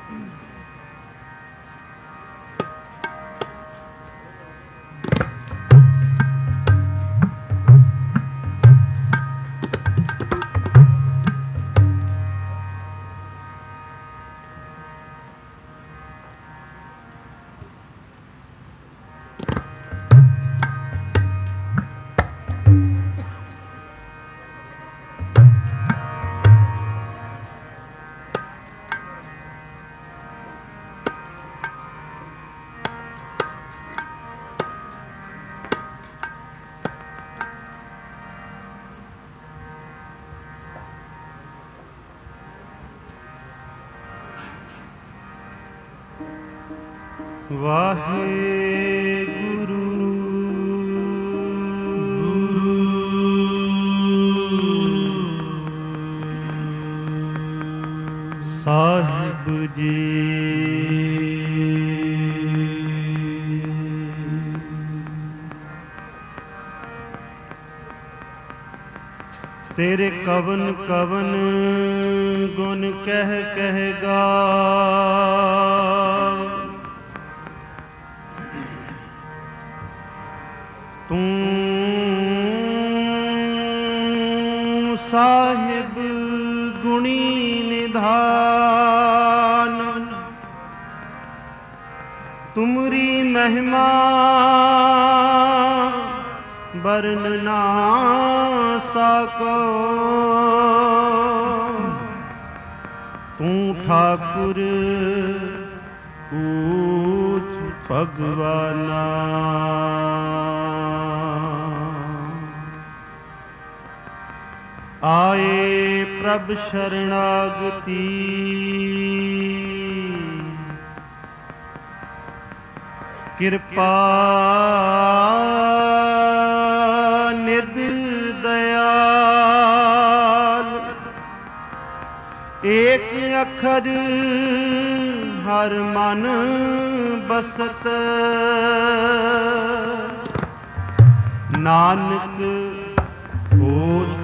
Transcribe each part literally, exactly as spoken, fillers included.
ਵਾਹਿਗੁਰੂ ਸਾਹਿਬ ਜੀ। ਤੇਰੇ ਕਵਨ ਕਵਨ ਗੁਣ ਕਹਿ ਕਹਿ ਗਾ, ਤੂੰ ਸਾਹਿਬ ਗੁਣੀ ਨਿਧਾਨ, ਤੁਮਰੀ ਮਹਿਮਾ ਬਰਨ ਨਾ ਸਕੋ। ਤੂੰ ਠਾਕੁਰ ਊਚ ਭਗਵਾਨਾ, ਆਏ ਪ੍ਰਭ ਸ਼ਰਣਾਗਤੀ, ਕਿਰਪਾ ਨਿਧ ਦਇਆਲ। ਏਕ ਅੱਖਰ ਹਰ ਮਨ ਬਸਤ, ਨਾਨਕ ਹੋਤ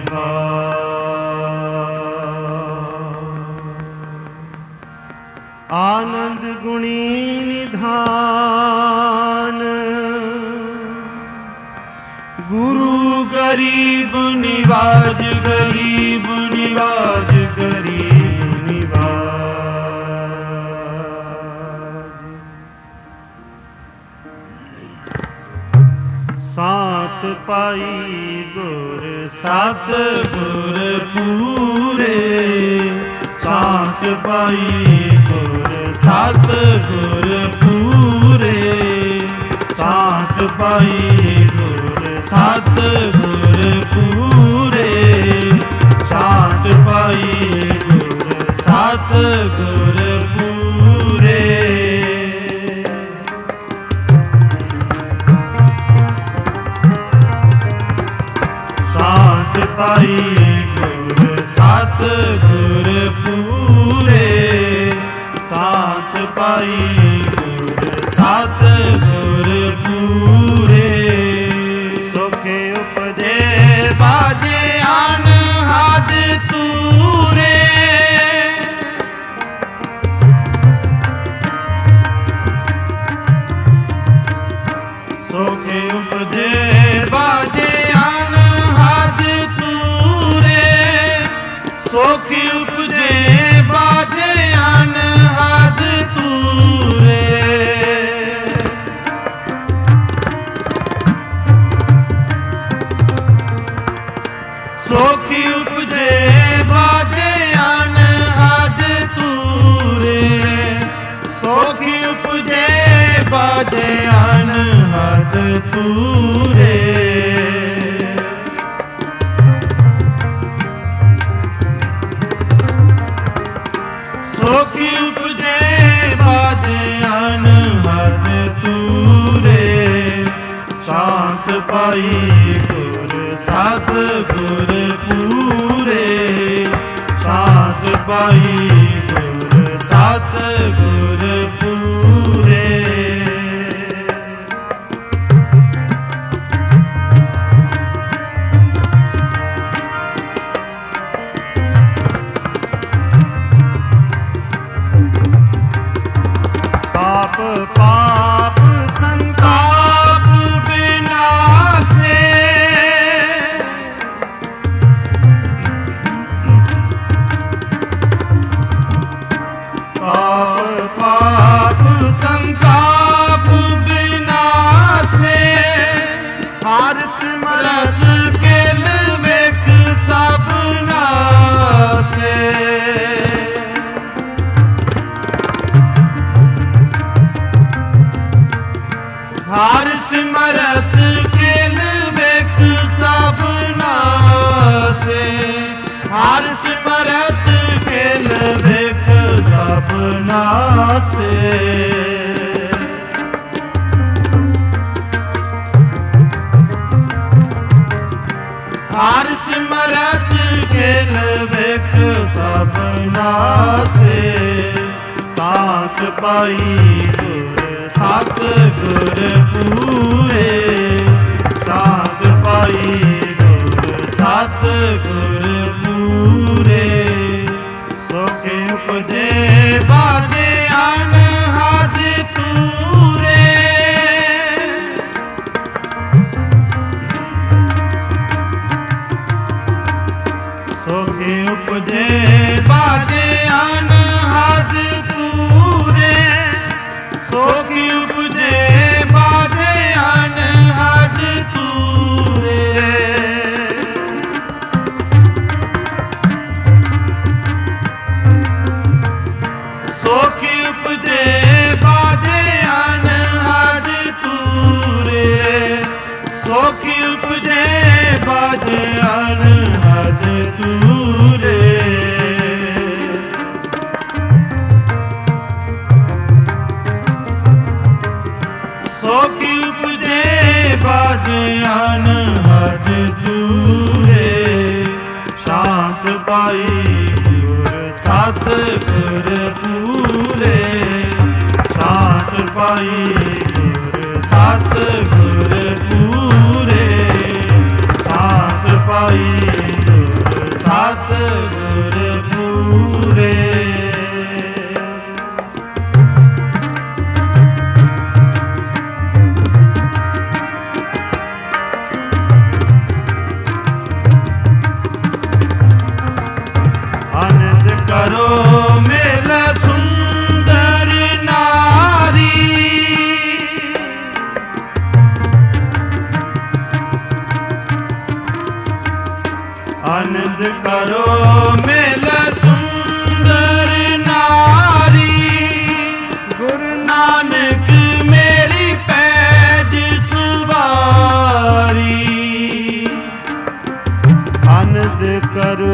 ਨਿਹਾਲ। ਆਨੰਦ ਗੁਣੀ ਨਿਧਾਨ, ਗੁਰੂ ਗਰੀਬ ਨਿਵਾਜ, ਗਰੀਬ ਨਿਵਾਜ, ਗਰੀਬ ਨਿਵਾਜ। ਸਾਤ ਪਾਈ ਗੁਰ ਸਤ ਗੁਰ ਪੂਰੇ, ਸਾਤ ਪਾਈ ਗੁਰ ਸਤ ਗੁਰ ਪੂਰੇ, ਸਾਤ ਪਾਈ ਗੁਰ ਸਤ ਗੁਰ ਪੂਰੇ, ਸਾਤ ਪਾਈ ਗੁਰ ਸਤ ਗੁਰ ਪੂਰੇ। ਸਾਤ ਪਾਈ ਗੁਰ ਸਤ ਗੁਰ ਪੂਰੇ, ਸਾਤ ਪਾਈ ਗੁਰ ਸਤ ਗੁਰ ਪੂਰੇ। ਸੁਖੇ ਉਪਜੇ ਬਾਜੇ ਅਨਹਦ ਤੂਰੇ, ਸੁਖੇ ਉਪਜੇ ਬਾਜੇ ਅਨਹਦ ਤੂਰੇ, ਸੁਖੀ ਉਪਜੇ ਬਾਜੇ ਅਨਹਦ ਤੂਰੇ। ਸੁਖੀ ਉਪਜੇ ਬਾਜੇ ਅਨਹਦ ਤੂਰੇ, ਸੁਖੀ ਉਪਜੇ ਬਾਜੇ ਅਨਹਦ ਤੂਰੇ। ਸੁਖੀ ਉਪਜੇ ਬਾਜੇ ਅਨਹਦ ਤੂਰੇ, ਸ਼ਾਂਤ ਪਾਈ ਗੁਰ ਸਤ ਗੁਰ ਪੂਰੇ, ਸ਼ਾਂਤ ਪਾਈ ਗੁਰ ਸਤ ਗੁਰ ਪੂਰੇ। पाप संताप विनाशे। पाप पाप संताप विनाशे। हर सिमरत केल वेख सब नासे। हर सिमरत केल वेख सब नासे। हर सिमरत केल वेख सब नासे। हर सिमरत केल वेख सब नासे। सात पाई गुर सत गुर पूरे। सात पाई गुर सत गुर पूरे। सोखे उपजे बाजे अनहद तूरे। सोखे उपजे बाजे अनहद तूरे। सोखी उपजे बाजे अनहद तूरे। सोखी उपजे बाजे अनहद तूरे। सोखी उपजे बाजे अनहद तूरे। सोखी उपजे बाजे अनहद तूरे। शांत पाई गुर सत गुर पूरे। शांत पाई गुर सत गुर पूरे। शांत पाई गुर सत गुर पूरे। आनंद करो मेल सुंदर नारी। आनंद करो मेल सुंदर नारी। गुरु नानक मेरी पैज सवारी। आनंद करो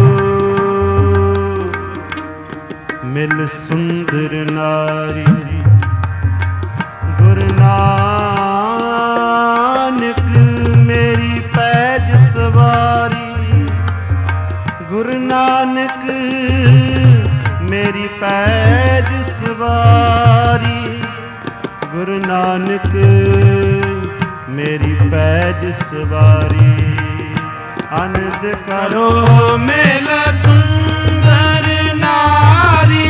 मिल सुंदर नारी। गुरु नानक मेरी पैज सवारी। गुरु नानक मेरी पैज सवारी। गुरु नानक मेरी पैज सवारी। आनंद करो मेल सुंदर नारी।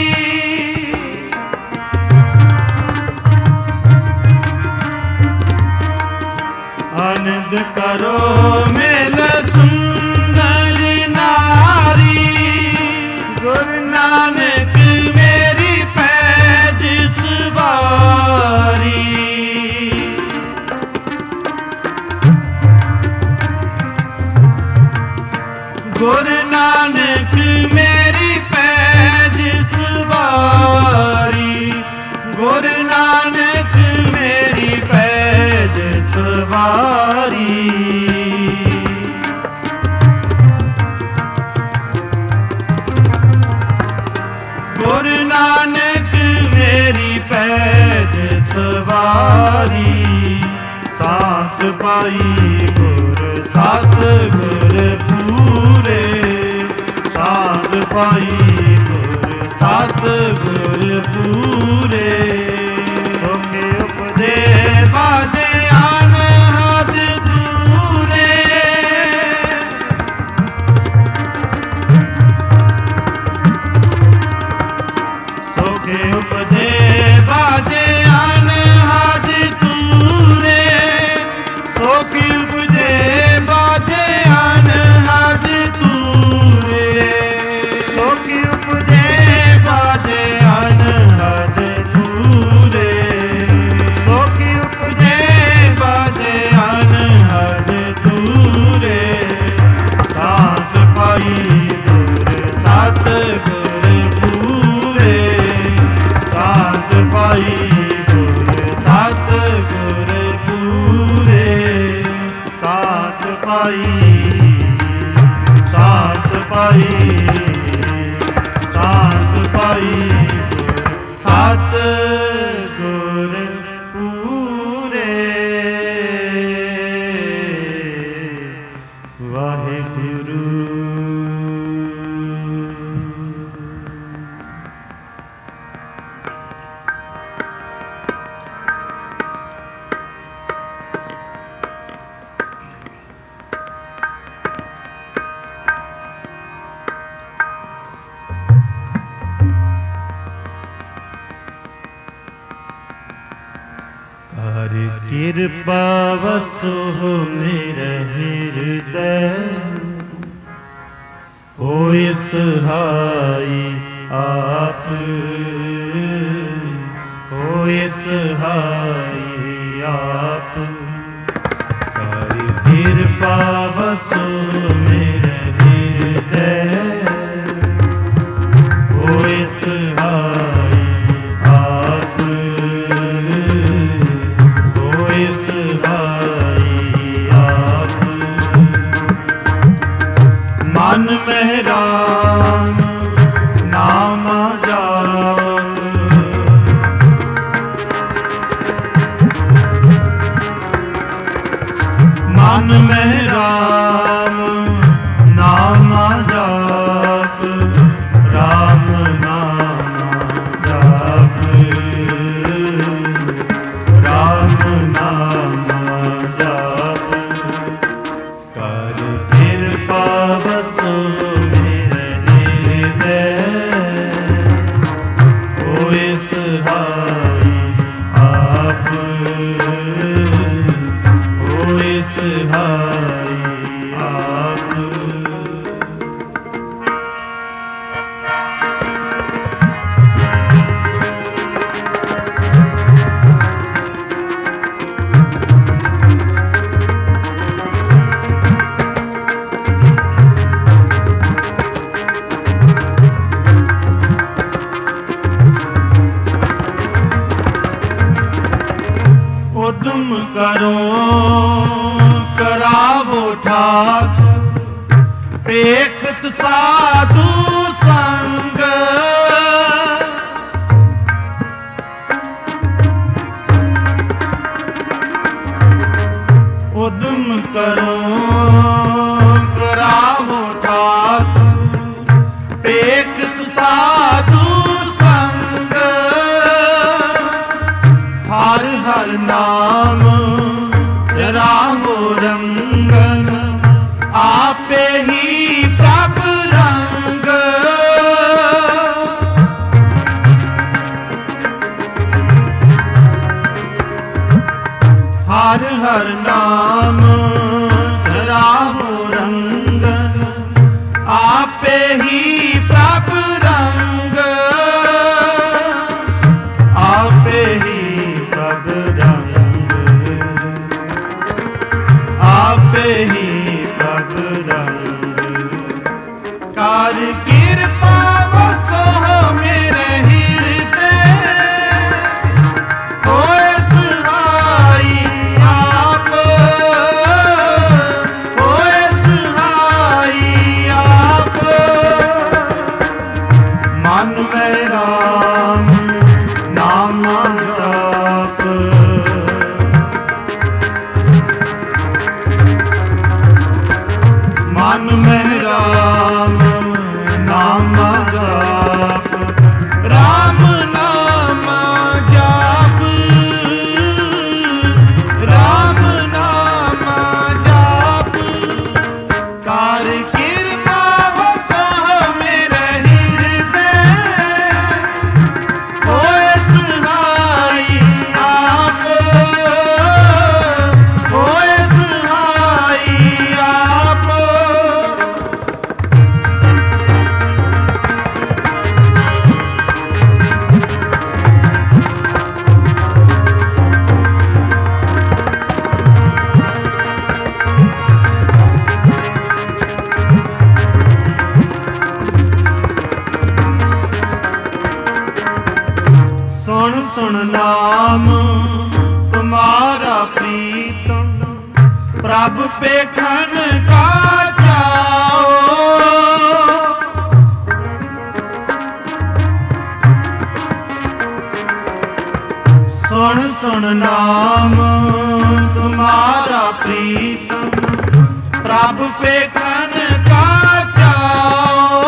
आनंद करो मेल सुंदर नारी। गुरु नानक मेरी पैज सवारी। गुरु नानक मेरी पैज सवारी। गुरु नानक मेरी पैज सवारी। गुरु नानक मेरी पैज सवारी। सात पाई गुर सत गुर पूरे। सात पाई गुर सत गुर पूरे। सोखे उपजे बाजे अनहद तूरे। सोखे उपजे बाजे ਕਰ ਕਿਰਪਾ ਵਸੋ ਮੇਰੇ ਹਿਰਦੈ, ਹੋਇ ਸਹਾਈ ਆਪ, ਹੋਇ ਸਹਾਈ ਆਪ। ਕਰ ਕਿਰਪਾ ਵਸੋ ਮੇਰੇ ਹਿਰਦੈ, ਹੋਇ ਸਹਾਈ ਆਪ, ਹੋਇ ਸਹਾਈ ਆਪ। ਮਨ ਮਹਿ ਰਾਮ ਨਾਮ ਜਾਪ, ਮਨ ਮਹਿ ਰਾਮ ਨਾਮ ਜਾਪ, ਰਾਮ ਨਾਮ ਜਾਪ, ਰਾਮ ਨਾਮ ਜਾਪ। ਕਰ ਕਿਰਪਾ ਵਸੋ ਮੇਰੇ ਹਿਰਦੈ, ਹੋਇ ਸਹਾਈ ਆਪ, ਹੋਇ ਸਹਾਈ ਆਪ। ਉਦਮ ਕਰੋ ਕਰਾਵੋ ਠਾਕ, ਵੇਖਤ ਸਾਧੂ ਸੰਗ। ਉਦਮ ਕਰੋ ਕਰਾਵੋ ਠਾਕ, ਵੇਖਤ ਸਾਧੂ ਸੰਗ। ਹਰ ਹਰ ਨਾਮ ਜਰਾਵੋ ਰੰਗਨ, ਆਪੇ ਹੀ ਪ੍ਰਭ ਰੰਗ। ਹਰ ਹਰ ਨਾਮ ਜਰਾਵੋ ਰੰਗਨ, ਆਪੇ ਹੀ ਪ੍ਰਭ ਰੰਗ। ਆਪੇ ਹੀ ਪ੍ਰਭ ਰੰਗ, ਆਪੇ ਹੀ ਪ੍ਰਭ ਰੰਗ। ਕਰ ਕਿਰਪਾ ਵਸੋ ਮੇਰੇ ਹਿਰਦੈ, ਹੋਇ ਸਹਾਈ ਆਪ, ਹੋਇ ਸਹਾਈ ਆਪ। ਮਨ ਮਹਿ ਰਾਮ ਨਾਮ ਜਾਪ, ਮਨ ਮਹਿ ਰਾਮ ਨਾਮ ਜਾਪ, ਰਾਮ ਨਾਮ ਜਾਪ, ਰਾਮ ਨਾਮ ਜਾਪ। ਕਰ ਕਿਰਪਾ ਵਸੋ ਮੇਰੇ ਹਿਰਦੈ, ਹੋਇ ਸਹਾਈ ਆਪ, ਹੋਇ ਸਹਾਈ ਆਪ। ਸੁਣ ਸੁਣ ਨਾਮ ਤੁਮਾਰਾ ਪ੍ਰੀਤਮ, ਪ੍ਰਭ ਪੇਖਨ ਕਾ ਚਾਓ। ਸੁਣ ਸੁਣ ਨਾਮ ਤੁਮਾਰਾ ਪ੍ਰੀਤਮ, ਪ੍ਰਭ ਪੇਖਨ ਕਾ ਚਾਓ।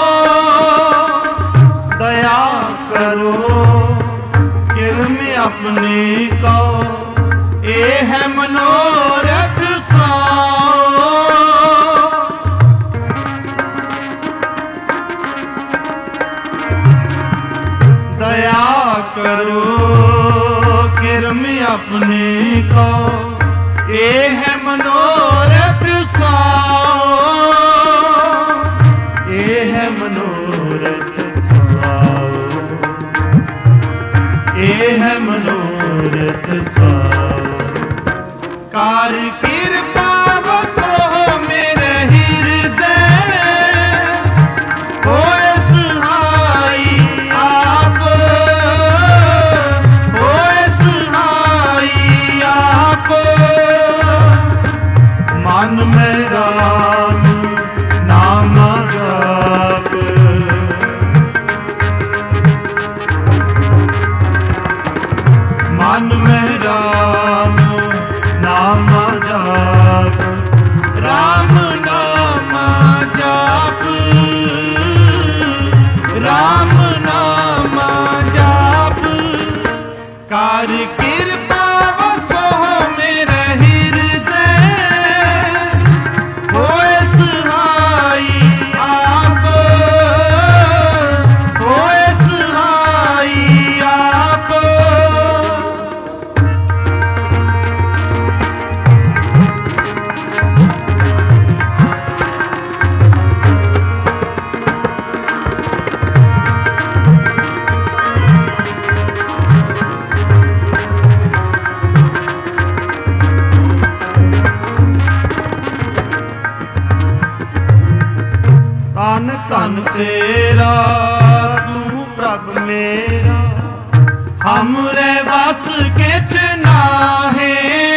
ਦਇਆ ਕਰੋ ਕਿਰਮਿ ਆਪਣੇ ਕੋ, ਇਹ ਹੈ ਮਨੋਰਥ ਸਾਓ। ਦਇਆ ਕਰੋ ਕਿ धर्म अपने को ये है मनोरथ स्वाओ, ये है मनोरथ स्वाओ, ये है मनोरथ स्वाओ। कार कृपा बसो मेरे हृदय, होए सहाई आप, होए सहाई आप। मन में राम नाम जाप, मन में राम नाम जाप, राम नाम जाप, राम नाम जाप। कार कृपा बसो मेरे हृदय, होए सहाई आप, होए सहाई आप। धन धन तेरा तू प्रभ मेरा, हमरे बस किछ नाहे।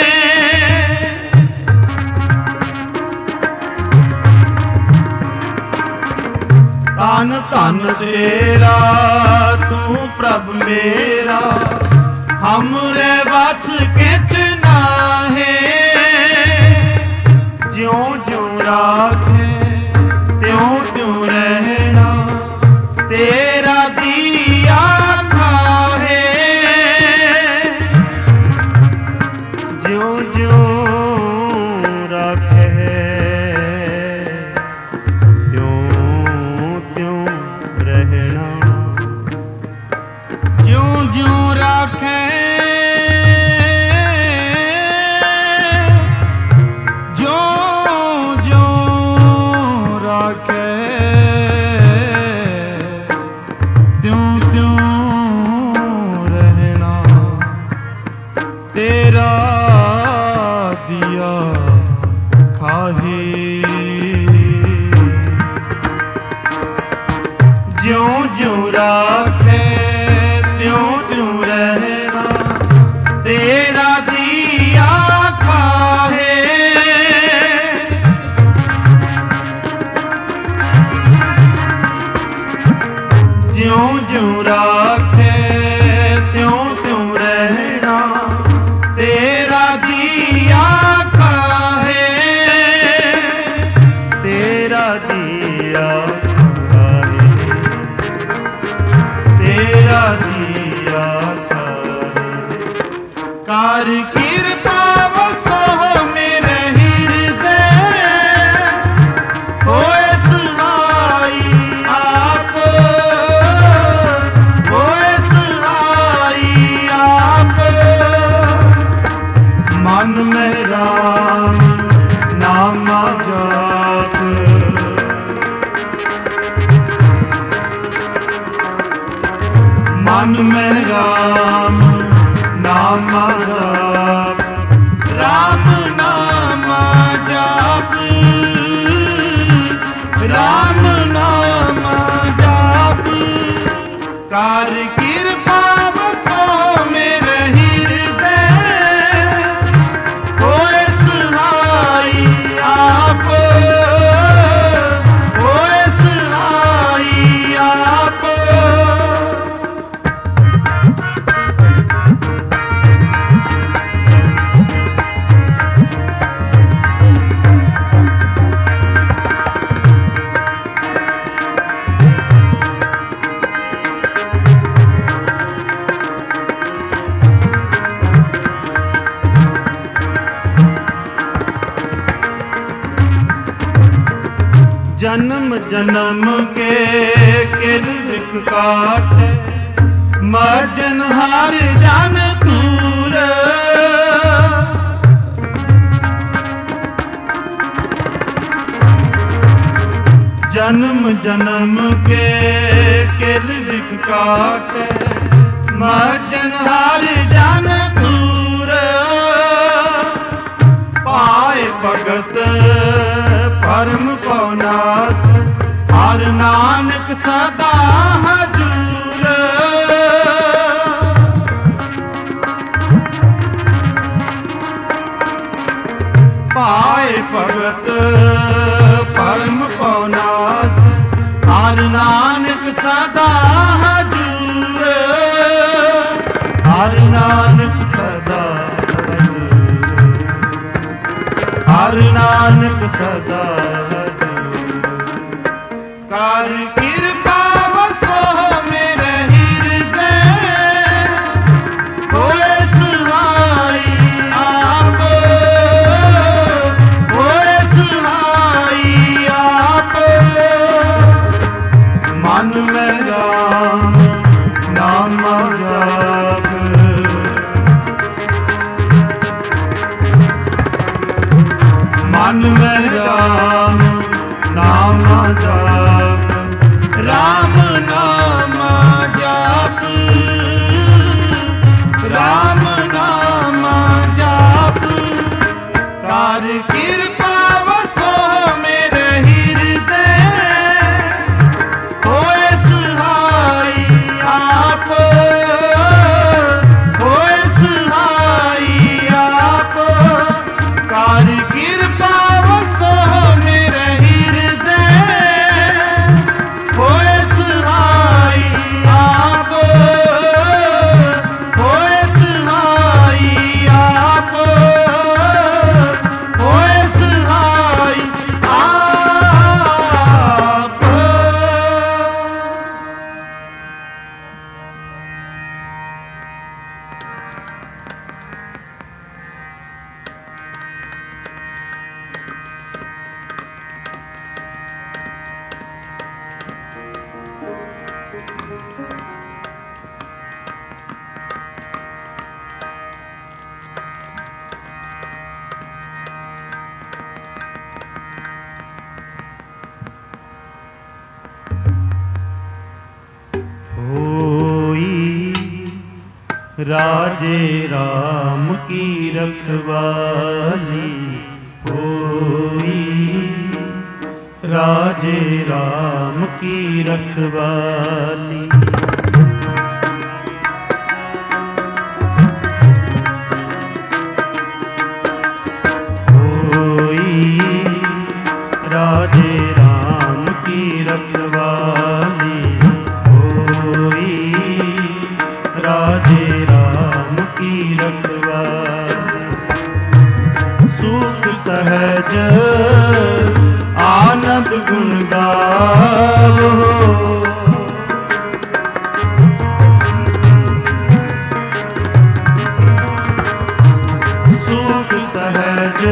धन धन तेरा तू प्रभ मेरा, हमरे बस किछ नाहे। ज्यों ज्यों राखे त्यों त्यों रहना, तेरा दिया खाहे। ज्यों ज्यों राखे त्यों त्यों रहना, ज्यों ज्यों राखे त्यों त्यों रहना, तेरा दिया खाहे। ज्यों ज्यों राखे त्यों त्यों रहना, तेरा दिया खाहे। ज्यों ज्यों राखे त्यों त्यों रहना, तेरा दिया खाहे, तेरा दिया खाहे, तेरा दिया खाहे। कार कृपा बसो मेरे हृदय, होए सहाई आप, होए सहाई आप। मन में राम नाम जाप, मन में राम नाम जाप, राम नाम जाप, राम नाम जाप। कार कृपा बसो मेरे हृदय, होए सहाई आप, होए सहाई आप। जन्म जन्म के किल विख काट, मर्जन हार जन तूर। जन्म जन्म के किल बिख काटे, मजन हर जन दूर पाए भगत परम पवनास, हर नानक सदा हजूर। पाए भगत परम पवनास, हर नानक सदा हजूर, हर नानक सदा हजूर, हर नानक सदा हजूर। कर कृपा वसो मेरे हृदय, होए सहाई आप, होए सहाई आप। मन में राम नाम जाप, मन में राम नाम जाप, राम नाम जाप, राम नाम जाप। कर कृपा वसो मेरे हृदय, होए सहाई आप, होए सहाई आप। कर कृपा वसो मेरे हृदय, होए सहाई आप, होए सहाई आप, होए सहाई आप। राजे राम की रखवाली होई, राजे राम की रखवाली। होई राजे राम की रखवाली, होई राजे राम की रखवाली। सुख सहज आनंद गुण गावो, सुख सहज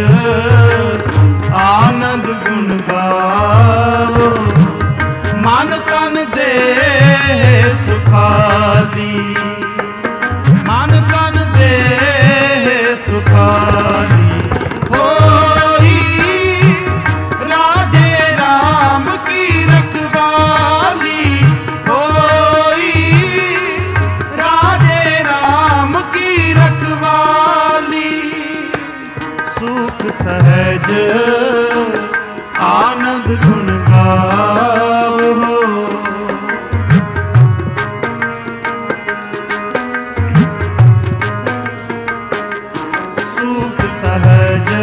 आनंद गुण गावो। मन तन दे सुखाली, मन तन दे सुखाली। होई राजे राम की रखवाली, होई राजे राम की रखवाली। सुख सहज आनंद गुण गावो, सुख सहज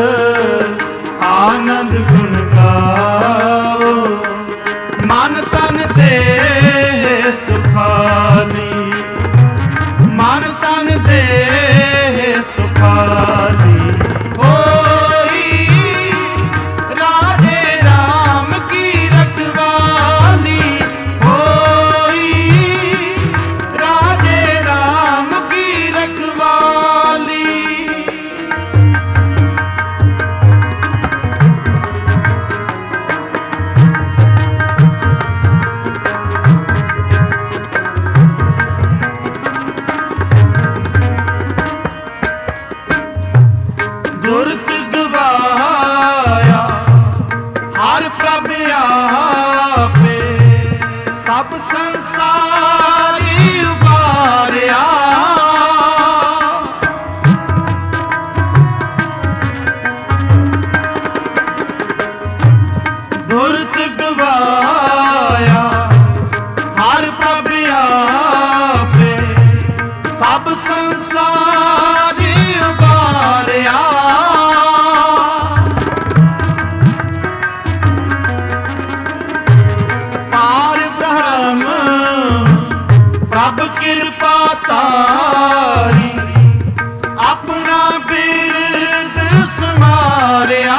आनंद गुण गावो। मन तन दे सुखाली, मन तन दे सुखाली। होई ਉਬਾਰਿਆ। ਦੁਰਤ ਗਵਾਇਆ ਹਰ ਪ੍ਰਭ ਆਪੇ, ਸਭ ਸੰਸਾਰ ਉਬਾਰਿਆ। ਪਾਰ ਬ੍ਰਹਮ ਪ੍ਰਭ ਕਿਰਪਾ ਤਾਰੀ, ਆਪਣਾ ਬਿਰਦ ਸਮਾਰਿਆ।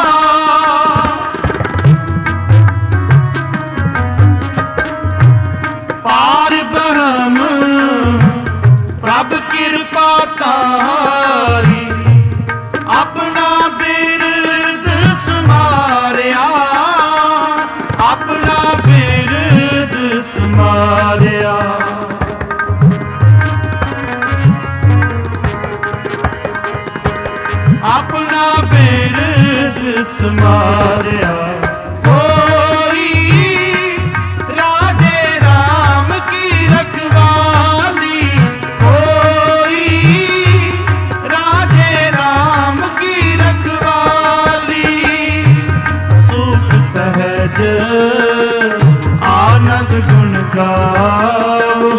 ਪਾਰ ਬ੍ਰਹਮ ਪ੍ਰਭ ਕਿਰਪਾ ਤਾਰੀ, ਆਪਣਾ ਬਿਰਦ ਸਮਾਰਿਆ। ਆਪਣਾ ਬਿਰਦ ਸਮਾਰਿਆ। ਆਪਣਾ ਬਿਰਦ ਸਮਾਰਿਆ। ਆਨੰਦ ਗੁਣ ਗਾਓ,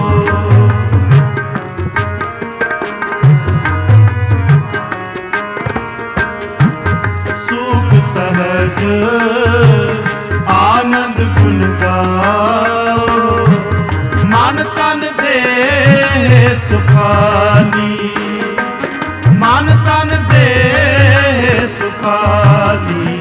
ਸੁਖ ਸਹਿਜ ਆਨੰਦ ਗੁਣ ਗਾਓ। ਮਨ ਤਨ ਦੇ ਸੁਖਾਲੀ, ਮਨ ਤਨ ਦੇ ਸੁਖਾਲੀ।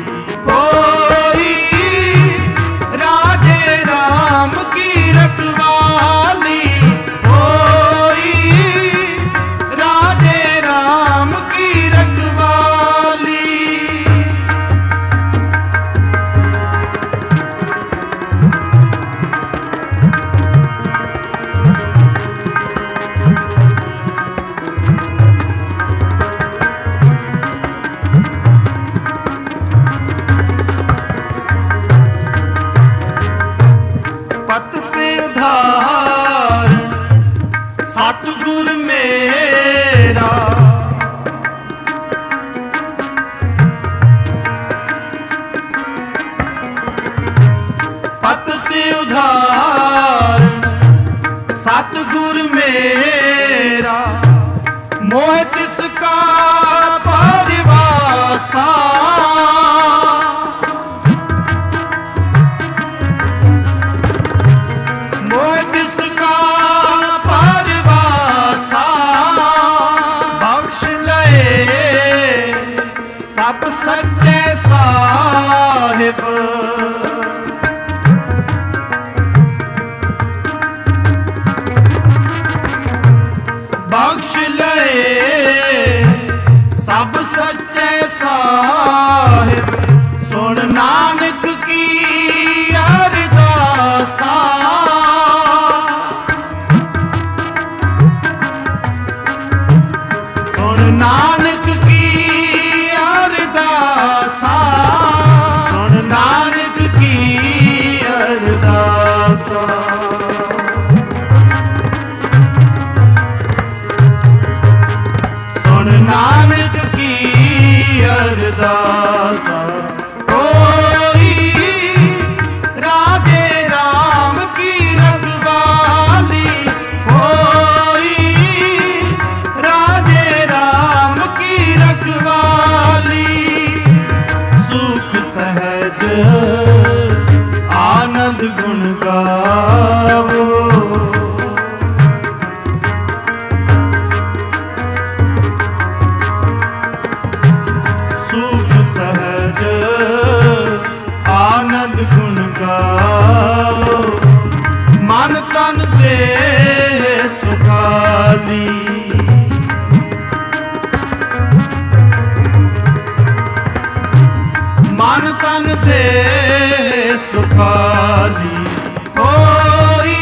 ਸਤਿਗੁਰ ਮੇਰਾ ਪਤਿ ਉਧਾਰ, ਸਤਿਗੁਰ ਮੇਰਾ ਮੋਹ ਤਿਸ ਕਾ ਪਰਿਵਾਸਾ। ਮੋਹ ਤਿਸ ਕਾ ਸਭ ਸੱਚੇ ਸਾਹਿਬ। ਬਖਸ਼ ਲਏ ਸਭ ਸੱਚੇ ਸਾਹਿਬ। ਸੁਣ ਨਾਨਕ ਕੀ ਅਰਦਾਸਾ। ਸੁਣ ਨਾਨਕ ਕੀ ਅਰਦਾਸਾ। ਸੁਣ ਨਾਨਕ ਕੀ ਅਰਦਾਸਾ। ਸੁਣ ਨਾਨਕ ਕੀ ਅਰਦਾਸਾ। ਆਨੰਦ ਗੁਣ ਗਾਵੋ, ਸੁਖ ਸਹਿਜ ਆਨੰਦ ਗੁਣ ਗਾਵੋ। ਮਨ ਤਨ ਦੇ ਸੁਖਾਲੀ, ਮਨ ਤਨ ਦੇ ਸੁਖਾਲੀ। ਹੋਈ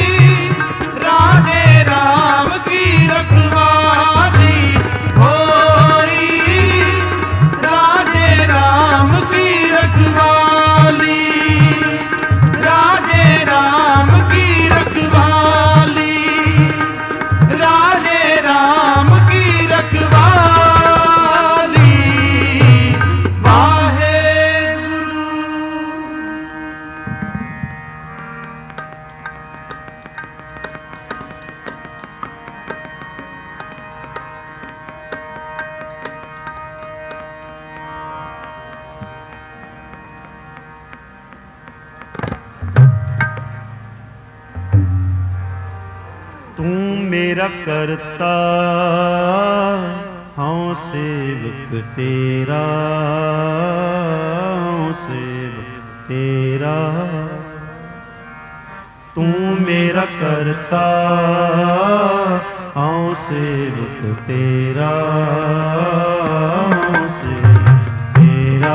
ਰਾਜੇ ਰਾਮ ਕੀ ਰਖਵਾਲੀ। ਹੋਈ ਰਾਜੇ ਰਾਮ ਕੀ ਰਖਵਾਲੀ। ਰਾਜੇ ਰਾਮ ਕੀ ਰਖਵਾਲੀ। मेरा करता हूँ सेवक तेरा, हूँ सेवक तेरा। तू मेरा करता हूँ सेवक तेरा, हूँ सेवक तेरा।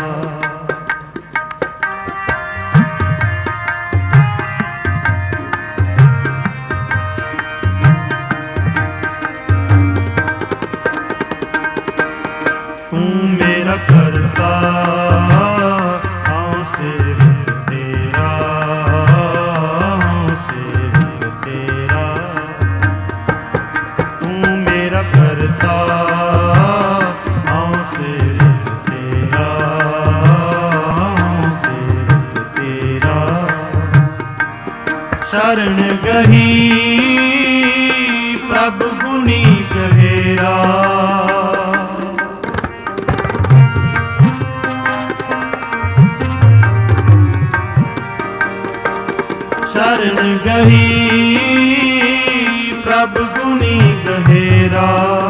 तू मेरा करता हूँ सेवक तेरा, हूँ सेवक तेरा। तू मेरा करता हूँ सेवक तेरा, हूँ सेवक तेरा। शरण गही प्रभु गुनी गहेरा, शरण गही प्रभु गुनी गहेरा।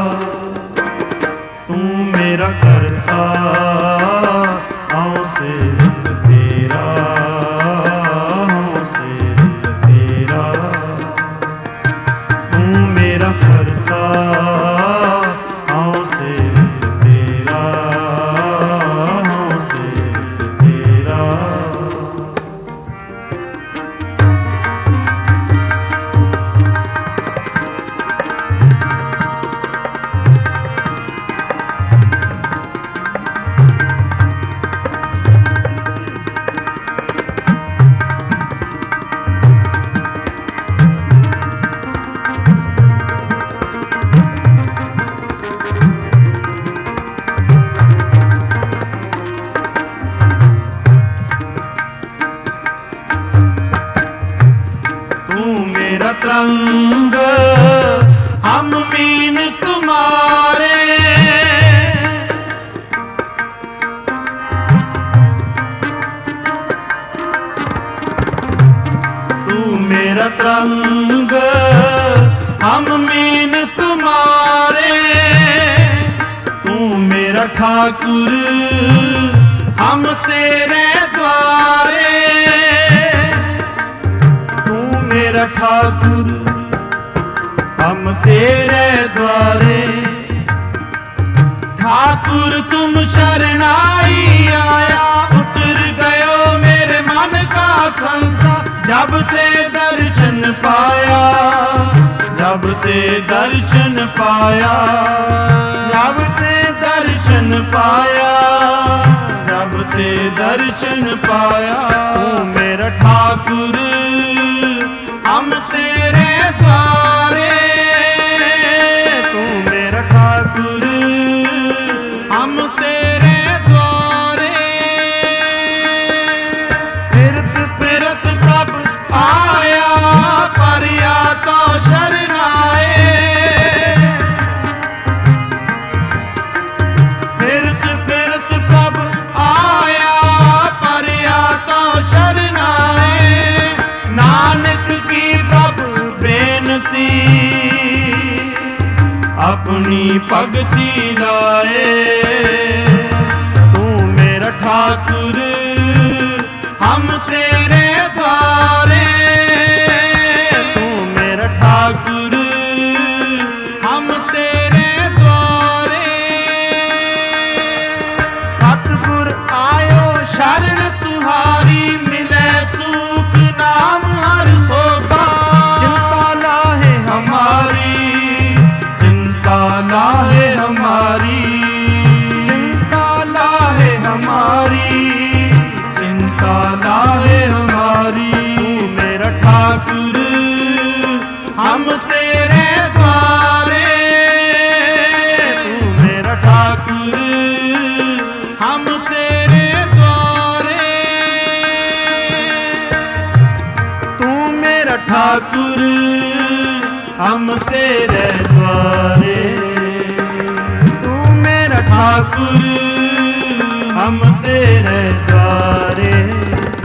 तू मेरा करता हूँ सेवक तेरा, हूँ सेवक तेरा। तू मेरा करता हूँ सेवक तेरा, हूँ सेवक तेरा। मेरा तरंग हम मीन तुम्हारे, तू मेरा तरंग हम मीन तुम्हारे। तू मेरा ठाकुर हम तेरे द्वारे, मेरा ठाकुर हम तेरे द्वारे। ठाकुर तुम शरणाई आया, उतर गयो मेरे मन का संसार। जब ते दर्शन पाया, जब ते दर्शन पाया, जब ते दर्शन पाया, जब ते दर्शन पाया। तू मेरा ठाकुर हम तेरे द्वारे, तू मेरा ठाकुर हम तेरे द्वारे। फिरत फिरत प्रभु आया, परिया तो शरणाए। फिरत फिरत प्रभु आया, परिया तो शरणाए। नानक की प्रभु बेनती अपनी भगति लाए। तू मेरा ठाकुर हम तेरे द्वारे, तू मेरा ठाकुर हम तेरे द्वारे। सतगुर आयो शरण तुहारी, मिले सुख नाम हर सोभा। चिंता लाहे हमारी, चिंता लाहे हमारी, चिंता लाहे हमारी, चिंता लाहे हमारी। तू मेरा ठाकुर हम तेरे द्वारे, तू मेरा ठाकुर हम तेरे द्वारे। तू मेरा ठाकुर हम तेरे द्वारे, तू मेरा ठाकुर हम तेरे द्वारे।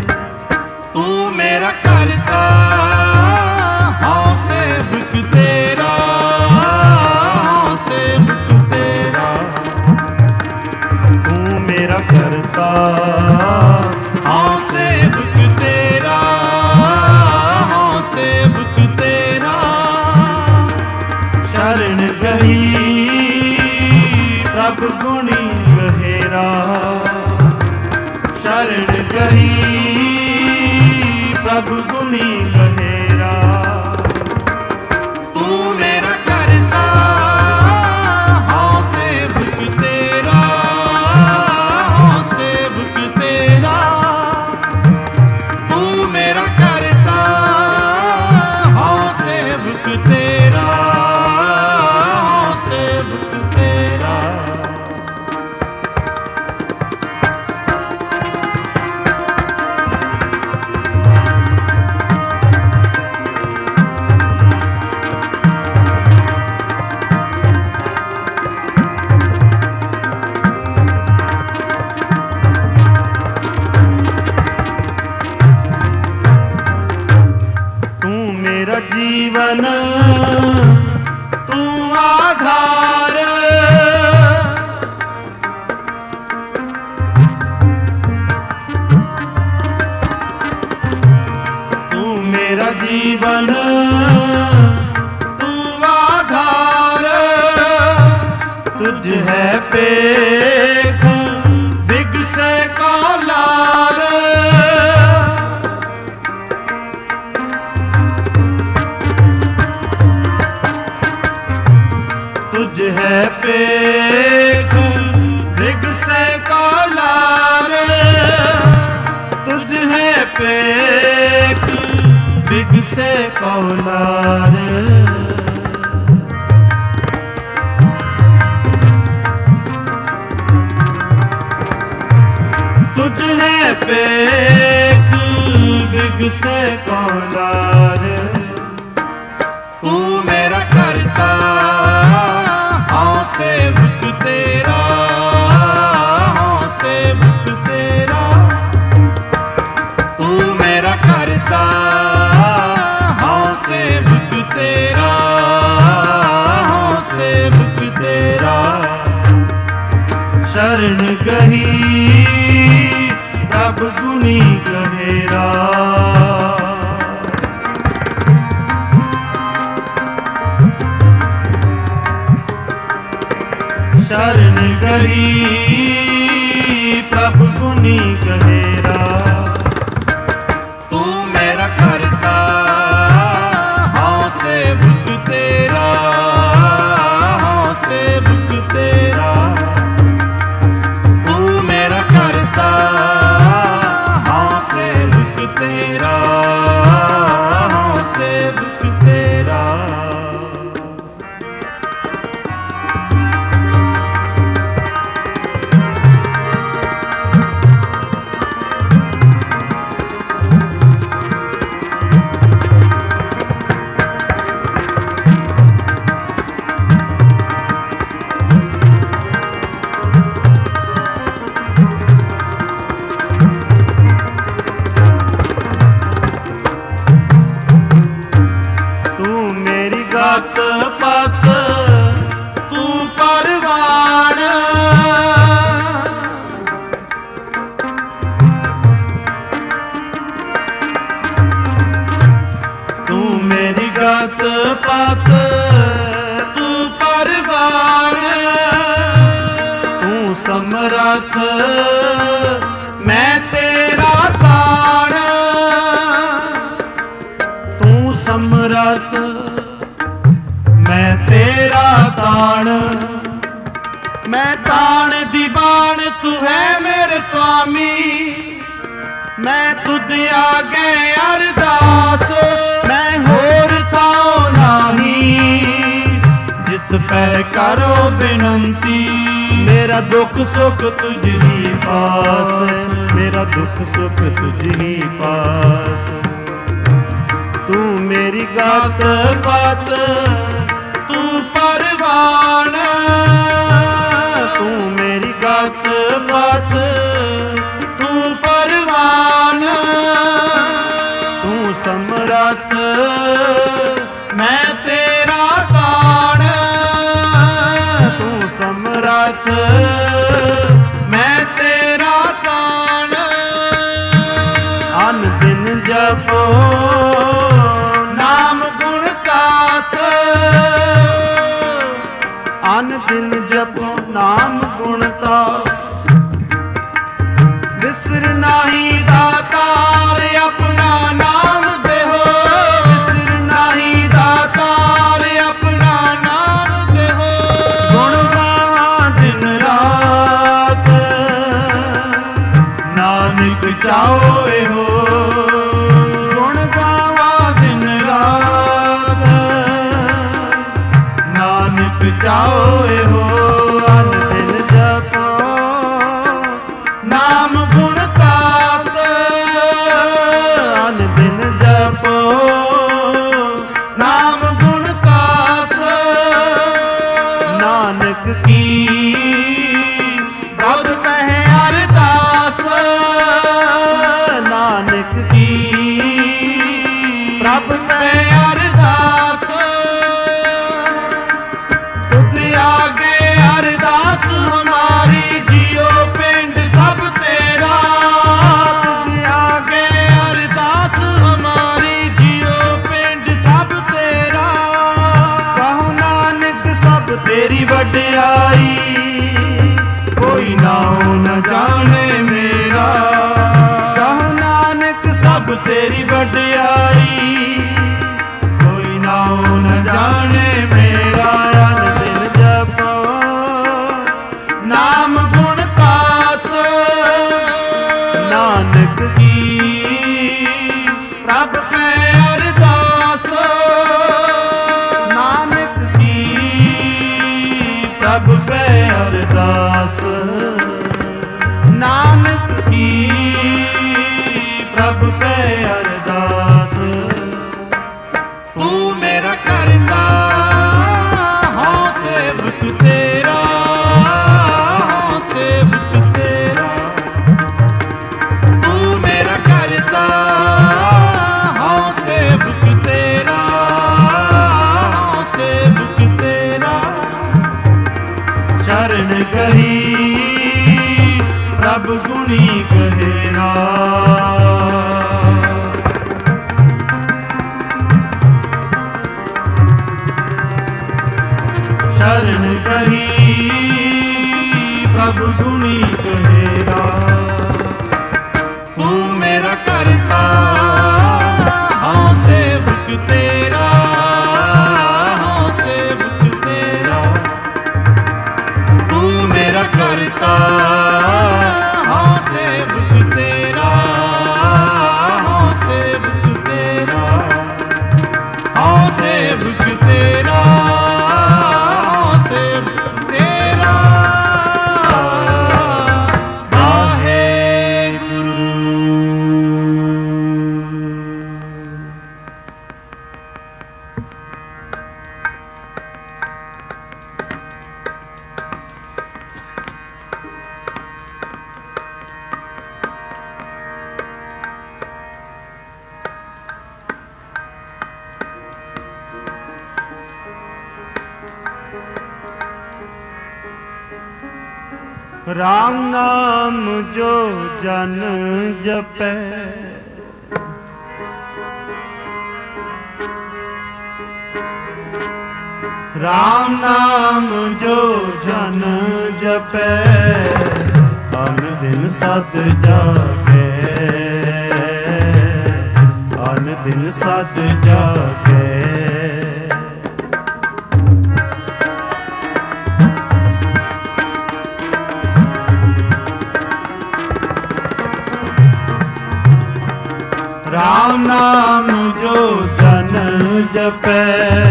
तू मेरा करता हूँ सेवक तेरा, मेरा जीवन तू आधार, तू मेरा जीवन तू आधार, तुझ है पेख बिगसे कौलार, तुझ है पेख बिगसे कौलार, तुझ है पेख बिगसे कौलार। तुझ है पेख बिगसे कौलार, तू मेरा करता हाँ सेवक तेरा, हाँ सेवक तेरा, तू मेरा करता हाँ सेवक तेरा, हाँ सेवक तेरा। शरण गही रब गुनी गहेरा, शरण गही प्रभु गुनी गहेरा, तू मेरा करता हाँ सेवक तेरा, हाँ सेवक तेरा, तू मेरा करता हाँ सेवक तेरा, हाँ सेवक तेरा। गत पत तू परवान, तू मेरी गत पत तू परवान, तू समरथ मैं तेरा ताण, तू समरथ मैं तेरा ताण, मैं ताण दीवान तू है मेरे स्वामी, मैं तुझ आगे अरदास मैं होर थाओ नाही, जिस पर करो बिनती मेरा दुख सुख तुझ ही पास, मेरा दुख सुख तुझ ही पास। तू मेरी गात बात तू परवान, तू मेरी गात बात तू परवान, तू समरथ मैं तेरा ताण, तू समरथ मैं तेरा ताण। अन दिन जपो नाम गुण कास, अन दिन जपो नाम गुण तास, बिसर नाही दातार अपना नाम देहो, बिसर नाही दातार अपना नाम देहो, गुण गावा दिन रात नानक चाओ हो, गुण गावा दिन रात नानक चाओ हो। अन दिन जपो नाम गुण तास, अन दिन जपो नाम गुण तास, नानक की रब कहे अरदास, नानक की प्रभ कहे ਵਡਿਆਈ, ਕੋਈ ਨਾਉ ਨ ਜਾਣੇ ਮੇਰਾ। ਕਹੋ ਨਾਨਕ ਸਭ ਤੇਰੀ ਵਡਿਆਈ, ਕੋਈ ਨਾਉ ਨ ਜਾਣੇ ਮੇਰਾ। ਅਨ ਦਿਨ ਜਪੋ ਨਾਮ ਗੁਣ ਤਾਸ, ਨਾਨਕ ਕੀ ਪ੍ਰਭ ਕੈ ਅਰਦਾਸ। ਨਾਨਕ ਕੀ ਪ੍ਰਭ ਕੈ ਅਰਦਾਸ, ਨਾਨਕ ਕੀ ਪ੍ਰਭ ਕੈ ਅਰਦਾਸ। ਤੂੰ ਮੇਰਾ ਕਰਤਾ ਹਾਂ ਸੇਵਕ ਤੇਰਾ, ਹਾਂ ਸੇਵਕ ਤੇਰਾ। ਤੂੰ ਮੇਰਾ ਕਰਤਾ ਹਾਂ ਸੇਵਕ ਤੇਰਾ, ਹਾਂ ਸੇਵਕ ਤੇਰਾ। ਚਰਨ ਕਹੀ ਪ੍ਰਭ ਗੁਣੀ ਕਹੇ ਨਾ, ਚਰਨ ਕਹੀ ਪ੍ਰਭ ਗੁਣੀ ਕਹੇ ਨਾ। ਤੂੰ ਮੇਰਾ ਕਰਤਾ ਹਾਂ ਸੇਵਕ ਤੇਰਾ, ਹਾਂ ਸੇਵਕ ਤੇਰਾ। ਤੂੰ ਮੇਰਾ ਕਰਤਾ ਹਾਂ ਸੇਵਕ ਤੇਰਾ, ਹਾਂ ਸੇਵਕ ਤੇਰਾ, ਹਾਂ ਸੇਵਕ ਤੇਰਾ, ਹਾਂ ਸੇਵਕ ਤੇਰਾ। ਰਾਮ ਨਾਮ ਜੋ ਜਨ ਜਪੈ, ਰਾਮ ਨਾਮ ਜੋ ਜਨ ਜਪੈ, ਅਨ ਦਿਨ ਸਸ ਜਾਗੈ, ਅਨ ਦਿਨ ਸਸ ਜਾਗੈ। ਰਾਮ ਨਾਮ ਜੋ ਜਨ ਜਪੈ,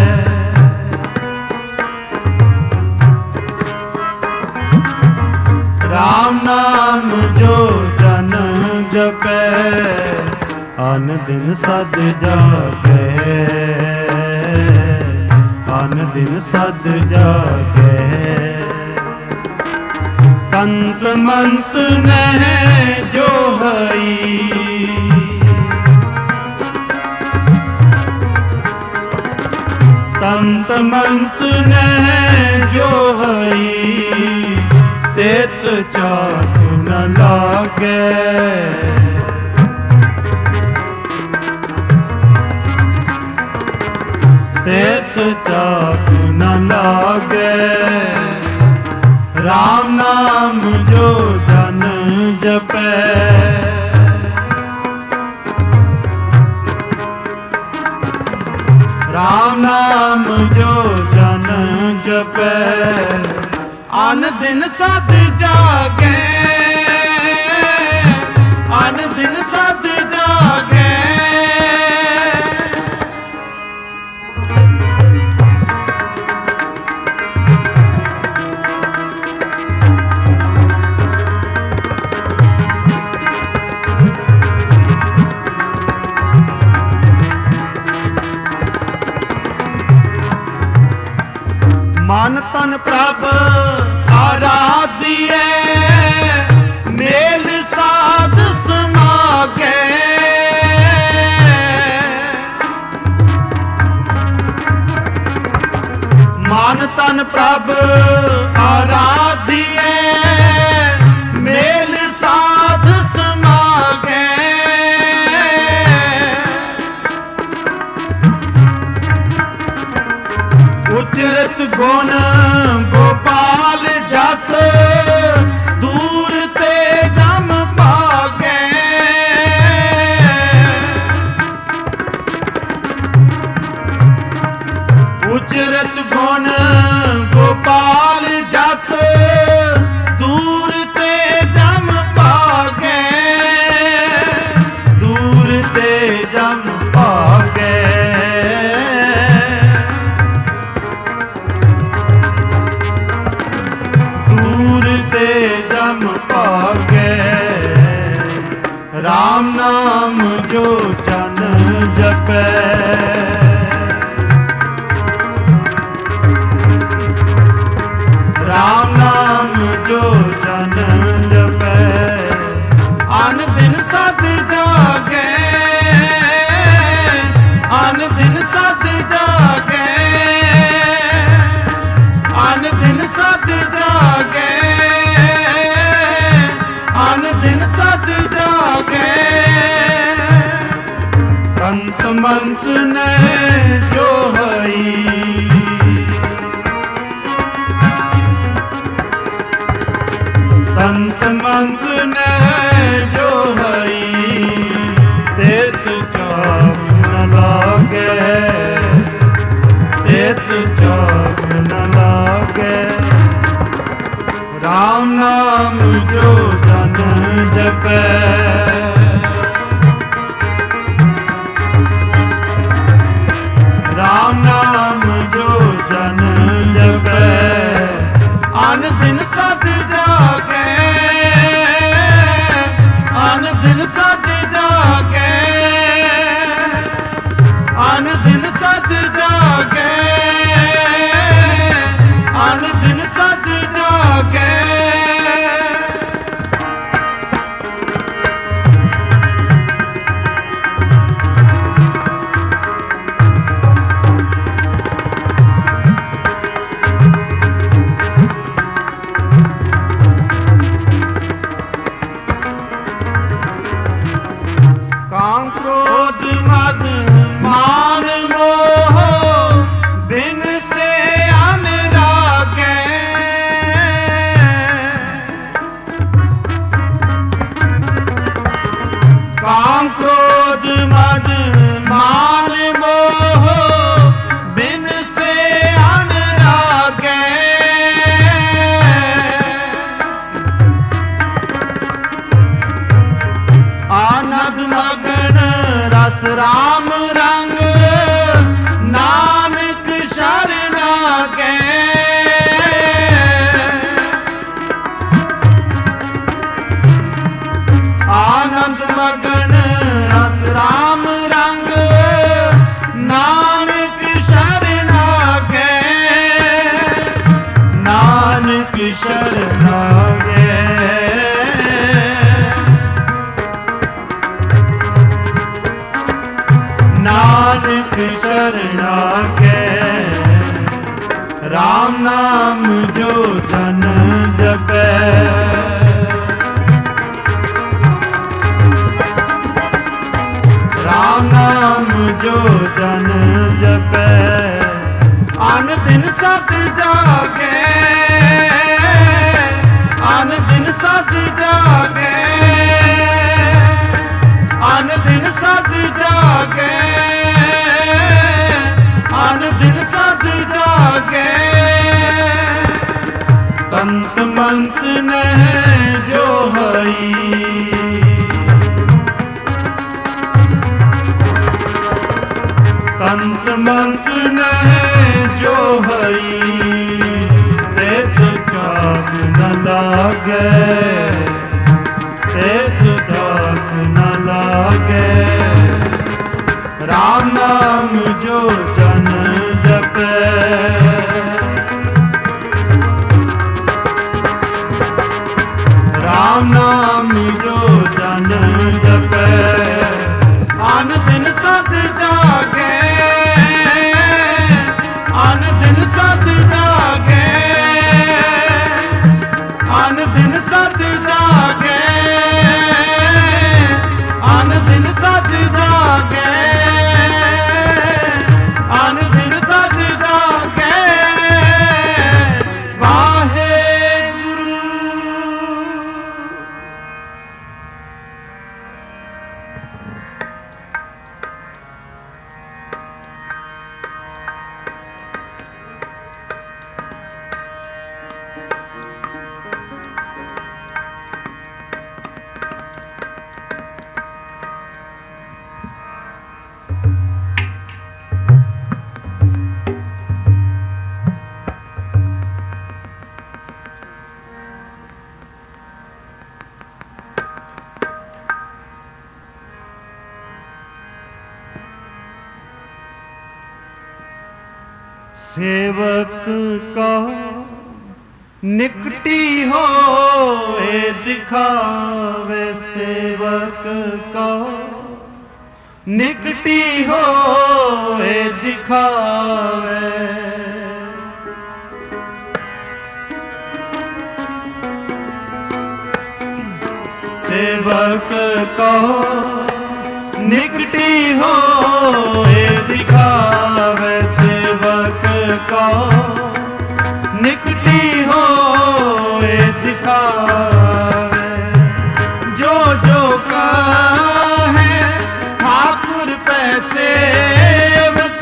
ਰਾਮ ਨਾਮ ਜੋ ਜਨ ਜਪੈ, ਅਨ ਦਿਨ ਸਸ ਜਾਗੈ, ਅਨ ਦਿਨ ਸਸ ਜਾਗੈ। ਤੰਤ ਮੰਤ ਨਹਿ ਜੋ ਹਈ, ਤੰਤ ਮੰਤ ਨਹਿ ਜੋ ਹਈ, ਤੇਤ ਚਾਕ ਨ ਲਾਗੈ, ਤੇਤ ਚਾਕ ਨ ਲਾਗੈ। ਰਾਮ ਨਾਮ ਜੋ ਜਨ ਜਪੈ, ਰਾਮ ਨਾਮ ਜੋ ਜਨ ਜਪੈ, ਅਨ ਦਿਨ ਸਸ ਜਾਗੈ, ਅਨ ਦਿਨ ਸਸ ਜਾਗੈ। ਮਨ ਤਨ ਪ੍ਰਭ ਆਰਾਧੀਐ, ਮੇਲ ਸਾਧ ਸਮਾਗੈ। ਮਨ ਤਨ ਪ੍ਰਭ ਆਰਾਧੀਐ, ਮੇਲ ਸਾਧ ਸਮਾਗੈ। ਉਚਰਤ ਗੁਣ ਗੋਪਾਲ ਉਚਰਤ ਗੁਣ ਗੋਪਾਲ ਜਸ, ਦੂਰ ਤੇ ਜਮ ਭਾਗੈ, ਦੂਰ ਤੇ ਜਮ ਭਾਗੈ। ਦੂਰ ਤੇ ਜਮ ਭਾਗੈ, ਰਾਮ ਨਾਮ ਜੋ ਜਨ ਜਪੈ। ਰਾਮ ਨਾਮ ਜੋ ਜਨ ਜਪੈ, ਅਨ ਦਿਨ ਸਦ ਜਾਗੈ, ਅਨ ਦਿਨ ਸਦ ਜਾਗੈ, ਅਨ ਦਿਨ ਸਦ ਜਾਗੈ, ਅਨ ਦਿਨ ਸਦ ਜਾਗੈ। ਅੰਤ ਮੰਤ ਨੇ ਜੋ ਹਈ, ਅੰਤ ਮੰਤ ਨੇ ਜੋ ਹਈ, ਤੇਤ ਚਾਪ ਨ ਲਾਗੈ, ਤੇਤ ਚਾਪ ਨ ਲਾਗੈ। ਰਾਮ ਨਾਮ ਜੋ ਜਨ ਜਪੈ, ਰਾਮ ਨਾਮ ਜੋ ਜਨ ਜਪੈ, ਅਨ ਦਿਨ ਸਦ ਜਾਗੈ, ਅਨ ਦਿਨ ਸਦ ਜਾਗੈ, ਅਨ ਦਿਨ ਸਦ ਜਾਗੈ, ਅਨ ਦਿਨ ਸਦ ਜਾਗੈ। ਕਾਮ ਕ੍ਰੋਧ ਮਦ ਮਾਨ ਮੋਹ, ਬਿਨ ਸੇ ਅਨਰਾਗੈ। ਕਾਮ ਕ੍ਰੋਧ ਮਦ ਮਾਨ ਮੋਹ, ਬਿਨ ਸੇ ਅਨਰਾਗੈ। ਆਨੰਦ ਮਗਨ ਰਸ ਰਾਮ ਰੰਗ, ਨਾਨਕ ਸ਼ਰਨਾਗੈ। ਆਨੰਦ ਮਗਨ ਰਸ ਰਾਮ ਰੰਗ, ਨਾਨਕ ਸ਼ਰਨਾਗੈ, ਨਾਨਕ ਸ਼ਰਨਾਗੈ। ਨਾਨਕ ਸ਼ਰਨਾਗੈ, ਰਾਮ ਨਾਮ ਜੋ ਜਨ ਜਪੈ। ਰਾਮ ਨਾਮ ਜੋ ਜਨ ਜਪੈ, ਅਨ ਦਿਨ ਸਦ ਜਾਗੈ, ਅਨ ਦਿਨ ਸਦ ਜਾਗੈ, ਅਨ ਦਿਨ ਸਦ ਜਾਗੈ, ਅਨ ਦਿਨ ਸਦ ਜਾਗੈ। ਤੰਤ ਮੰਤ ਨੇ ਜੋ ਹਈ, ਤੰਤ ਮੰਤ ਨੇ ਜੋ ਹਈ, ਤੇਤ ਚਾਕ ਨ ਲਾਗੈ, ਤੇਤ ਚਾਕ ਨ ਲਾਗੈ। ਰਾਮ ਨਾਮ ਜੋ ਜਨ ਜਪੈ, ਰਾਮ ਨਾਮ ਜੋ ਜਨ ਜਪੈ, ਅਨ ਦਿਨ ਸਦ ਜਾਗੈ, ਅਨ ਦਿਨ ਸਦ ਜਾਗੈ, ਅਨ ਦਿਨ ਸਦ ਜਾਗੈ। सेवक का निकटी हो ए दिखावे, सेवक का निकटी हो ए दिखावे। सेवक का निकटी हो ए दिखावे, सेवक का निकटी हो ए दिखावे। जो जो का है ठाकुर पैसे सेवक,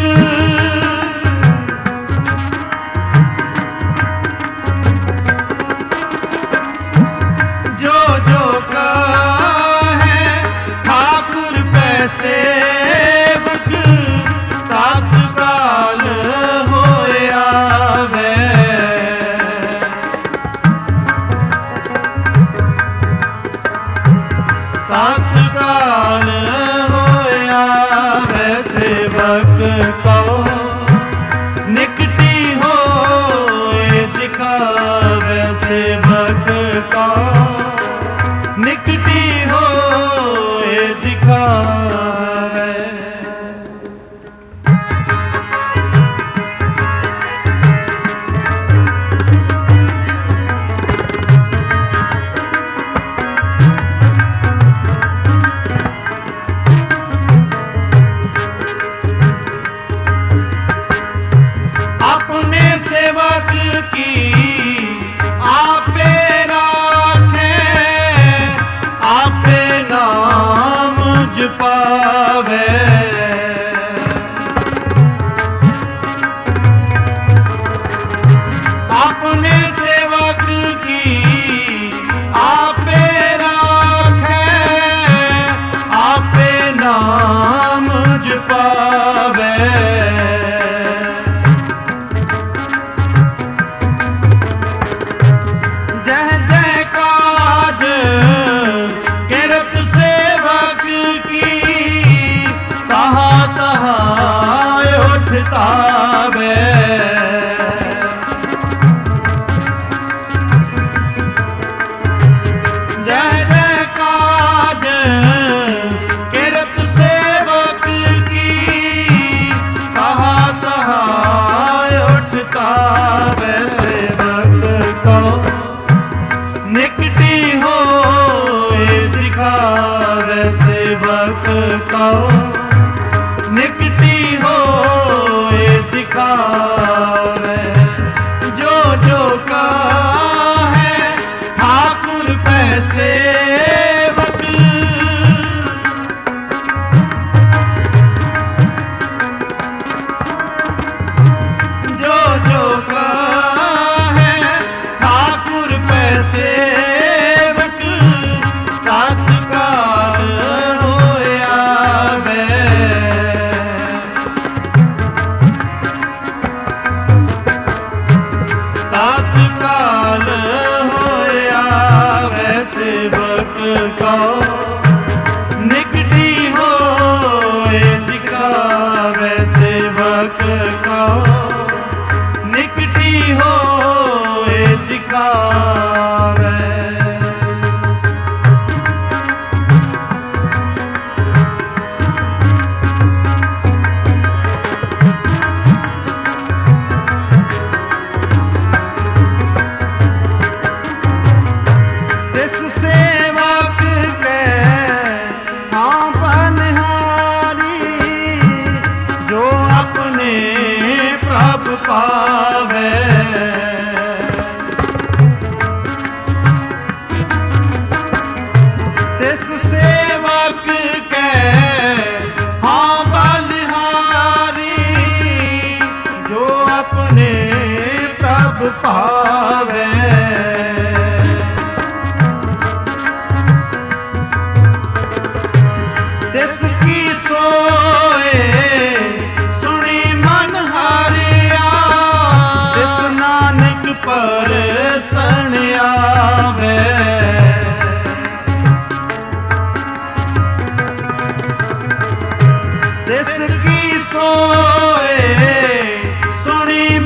जो जो का है ठाकुर पैसे सेवक, तात्काल होया वे। तात्काल होया वे, सेवक को निकटी हो ए दिखावे, सेवक का निकटी हो ए दिखावे। अपने सेवक की आपे राखे, आपे नाम जपावे। अपने सेवक की आपे राखे, आपे नाम जपावे। जय जय काज किरत सेवक की, तहाँ तहाँ उठता वे। जय जय काज किरत सेवक की, तहाँ तहाँ उठता वे। सेवक को निकटी हो ए दिखावे, सेवक को निकटी हो ए दिखावे। जो जो का है ठाकुर पैसे सेवक, जो जो का है ठाकुर पैसे सेवक, तात्काल होया वे। तात्काल होया वे, सेवक को निकटी हो ए दिखावे, सेवक को निकटी हो ए दिखावे। तिस सेवक के हाँ बनिहारी, जो अपने प्रभु पावे। तिस सेवक के हाँ बलिहारी, जो अपने प्रभु पावे। तिसकी सोए सुनी मन हारिया, तिस नानक पर सन आवे। तिसकी सोए सुनी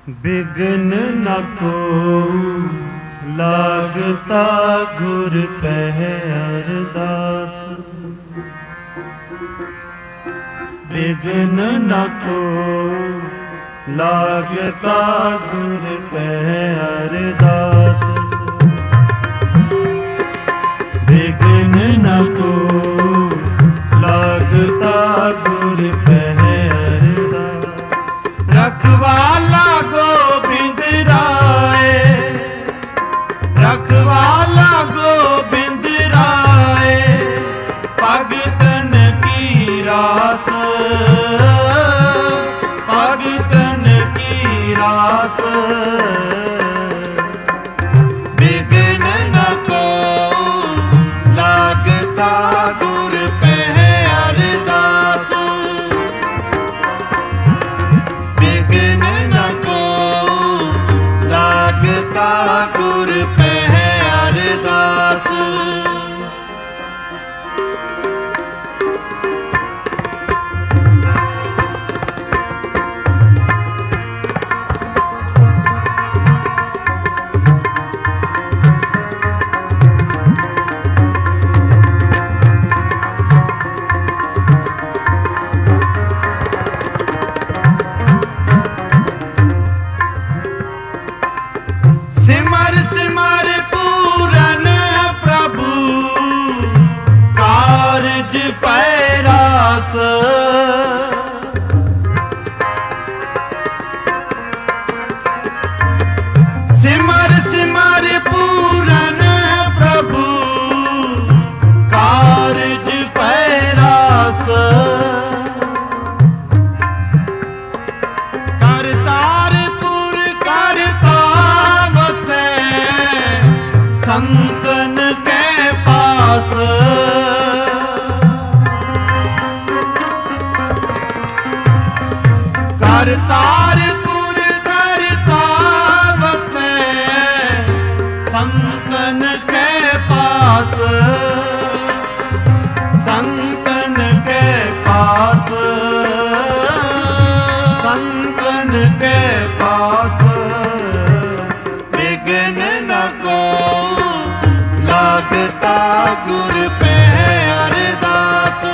बिघ्न न को लागता गुर पह अरदास। बिघ्न न को लागता गुर पह अरदास। बिघ्न न को लागता गुर पह अरदास। रखवाला गोबिंद राय, रखवाला गोबिंद राय, भगतन की रास, भगतन की रास। बिघ्न न को लागता गुर पह अरदास। बिघ्न न को लागता गुर पह अरदास। सिमर सिमर पूरन प्रभु कारज पैरास। सिमर सिमर पूरन प्रभु कारज पैरास। करतारपुर करता संतन के पास। करतारपुर करता बसे संतन के पास। संतन के पास, संतन के पास। बिघ्न न को लागता गुर पह अरदास।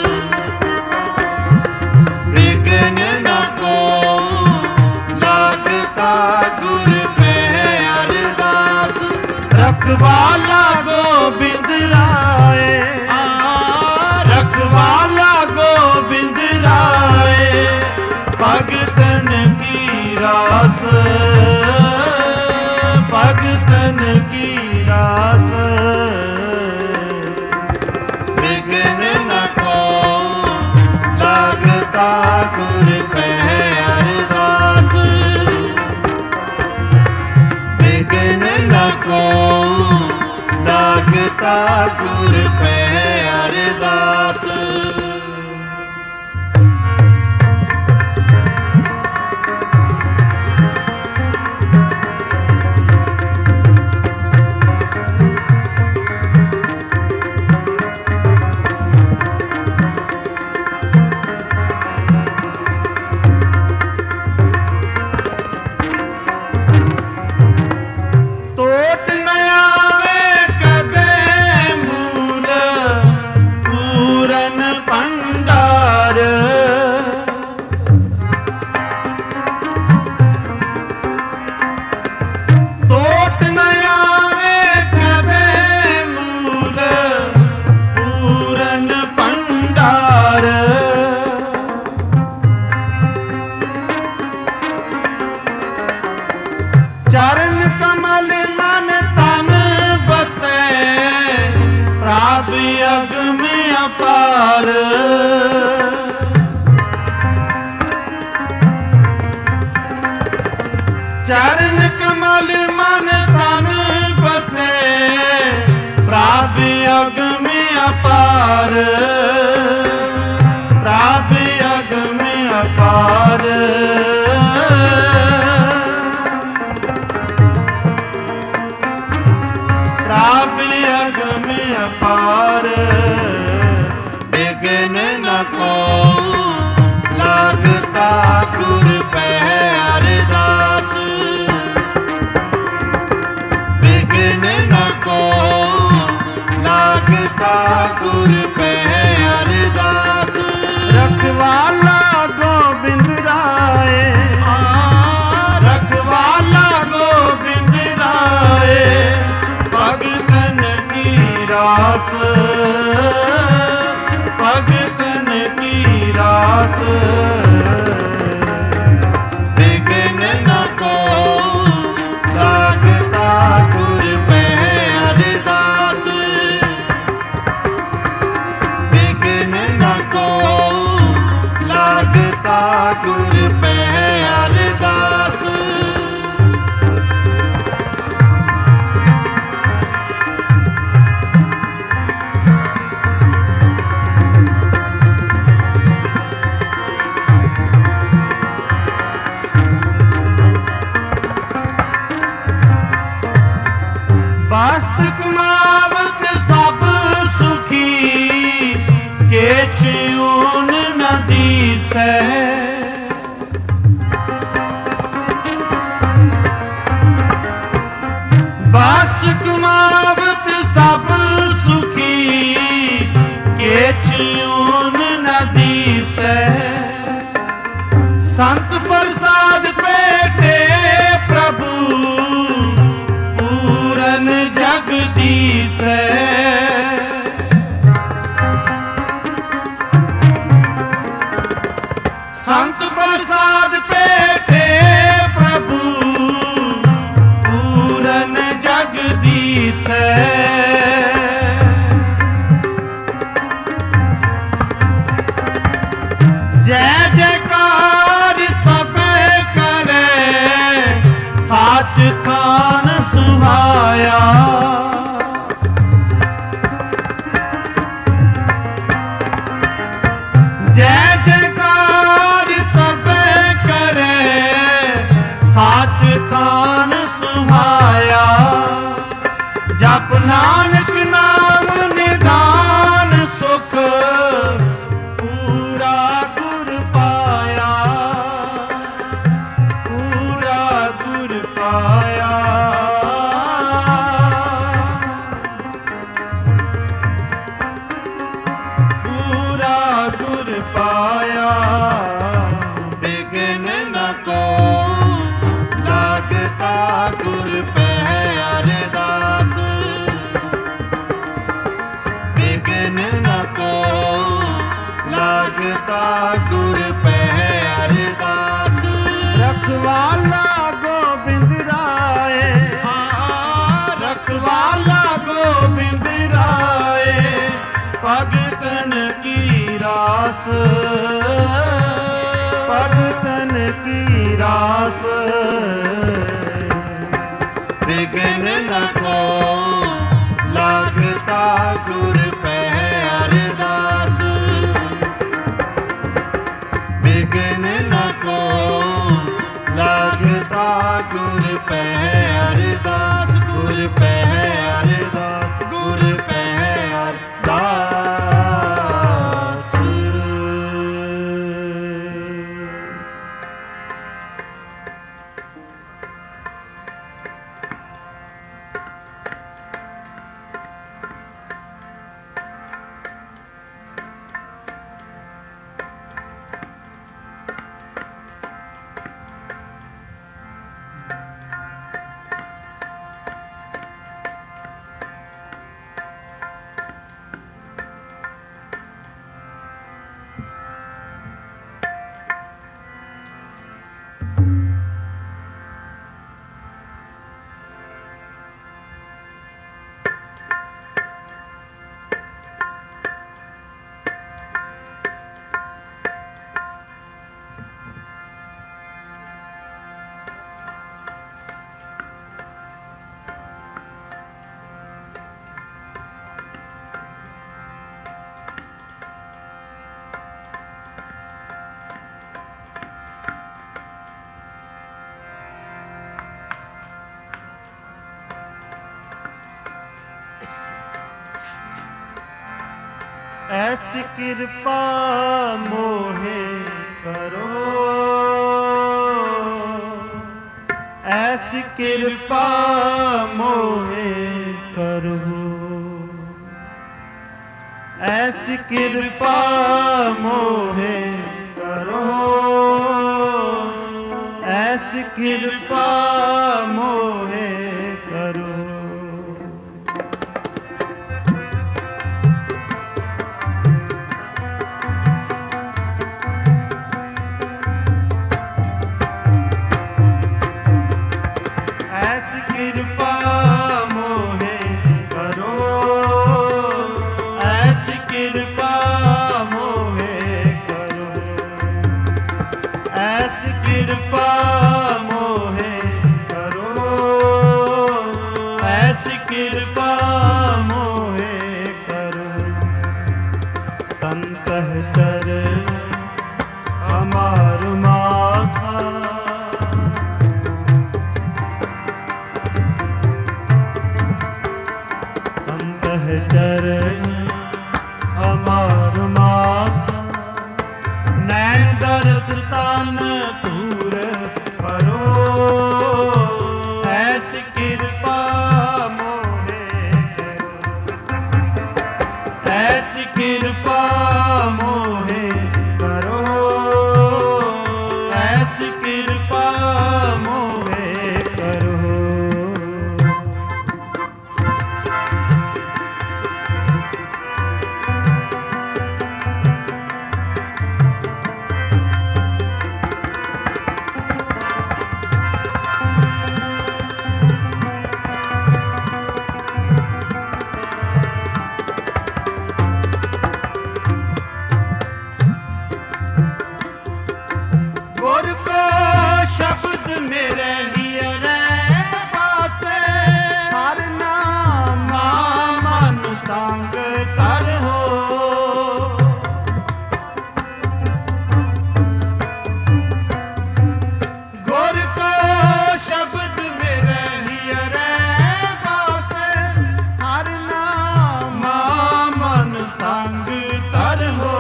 बिघ्न न को लागता गुर पह अरदास। रखवाला गोबिंद राय, रखवाला गोबिंद राय, भगतन की रास, भगतन की रास। बिघ्न न को लागता गुर पह अरदास। बिघ्न न को लागता गुर पह अरदास। चरण कमल मन तन बसे, प्राप अगम अपार। चरण कमल मन तन बसे, प्राप अगम अपार। प्राप अगम अपार। प्राप अगम अपार। बिघ्न न को लागता गुर पह अरदास। रास भगतन की रास बिघन न को लागता गुर पे अरदास बिघन न को लागता गुर पे अरदास। वास्तु कमावत सब सुखी केछ ऊन न दीसै वास्तु कमावत सब सुखी केछ ऊन न दीसै संत प्रसाद पेटे प्रभु जगदीश संत प्रसाद पेटे प्रभु पूरन जगदीश जय जयकार सब करे साच थान सुहाया जय जयकार सब करे साच थान सुहाया जप नानक नाम निधान सुख पूरा गुर पाया पूरा गुर पाया पूरा गुर पाया बिघन न को लागता गुर पे अरदास बिघन न को लागता गुर पे अरदास। रखवाला गोबिंद राय हाँ रखवाला गोबिंद राय भगतन की रास भगतन की रास बिघन न को लागता गुर पे अरदास बिघन न को लागता गुर पे अरदास गुर पे अरदास गुर पे अरदास। ऐसी कृपा मोहे करो ऐसी कृपा मोहे करो ऐसी कृपा मोहे करो ऐसी कृपा मोहे करो। संतह चरण अमर माथा, नैन दरस तन धूर परो, ऐसी कृपा मोहे करो, ऐसी कृपा मोहे करो, ऐसी कृपा मोहे करो। गुर को शब्द मेरे हियरे पासे, हर नाम मन संग कर हो। गुर को शब्द मेरे हियरे पासे, हर नाम मन संग कर हो।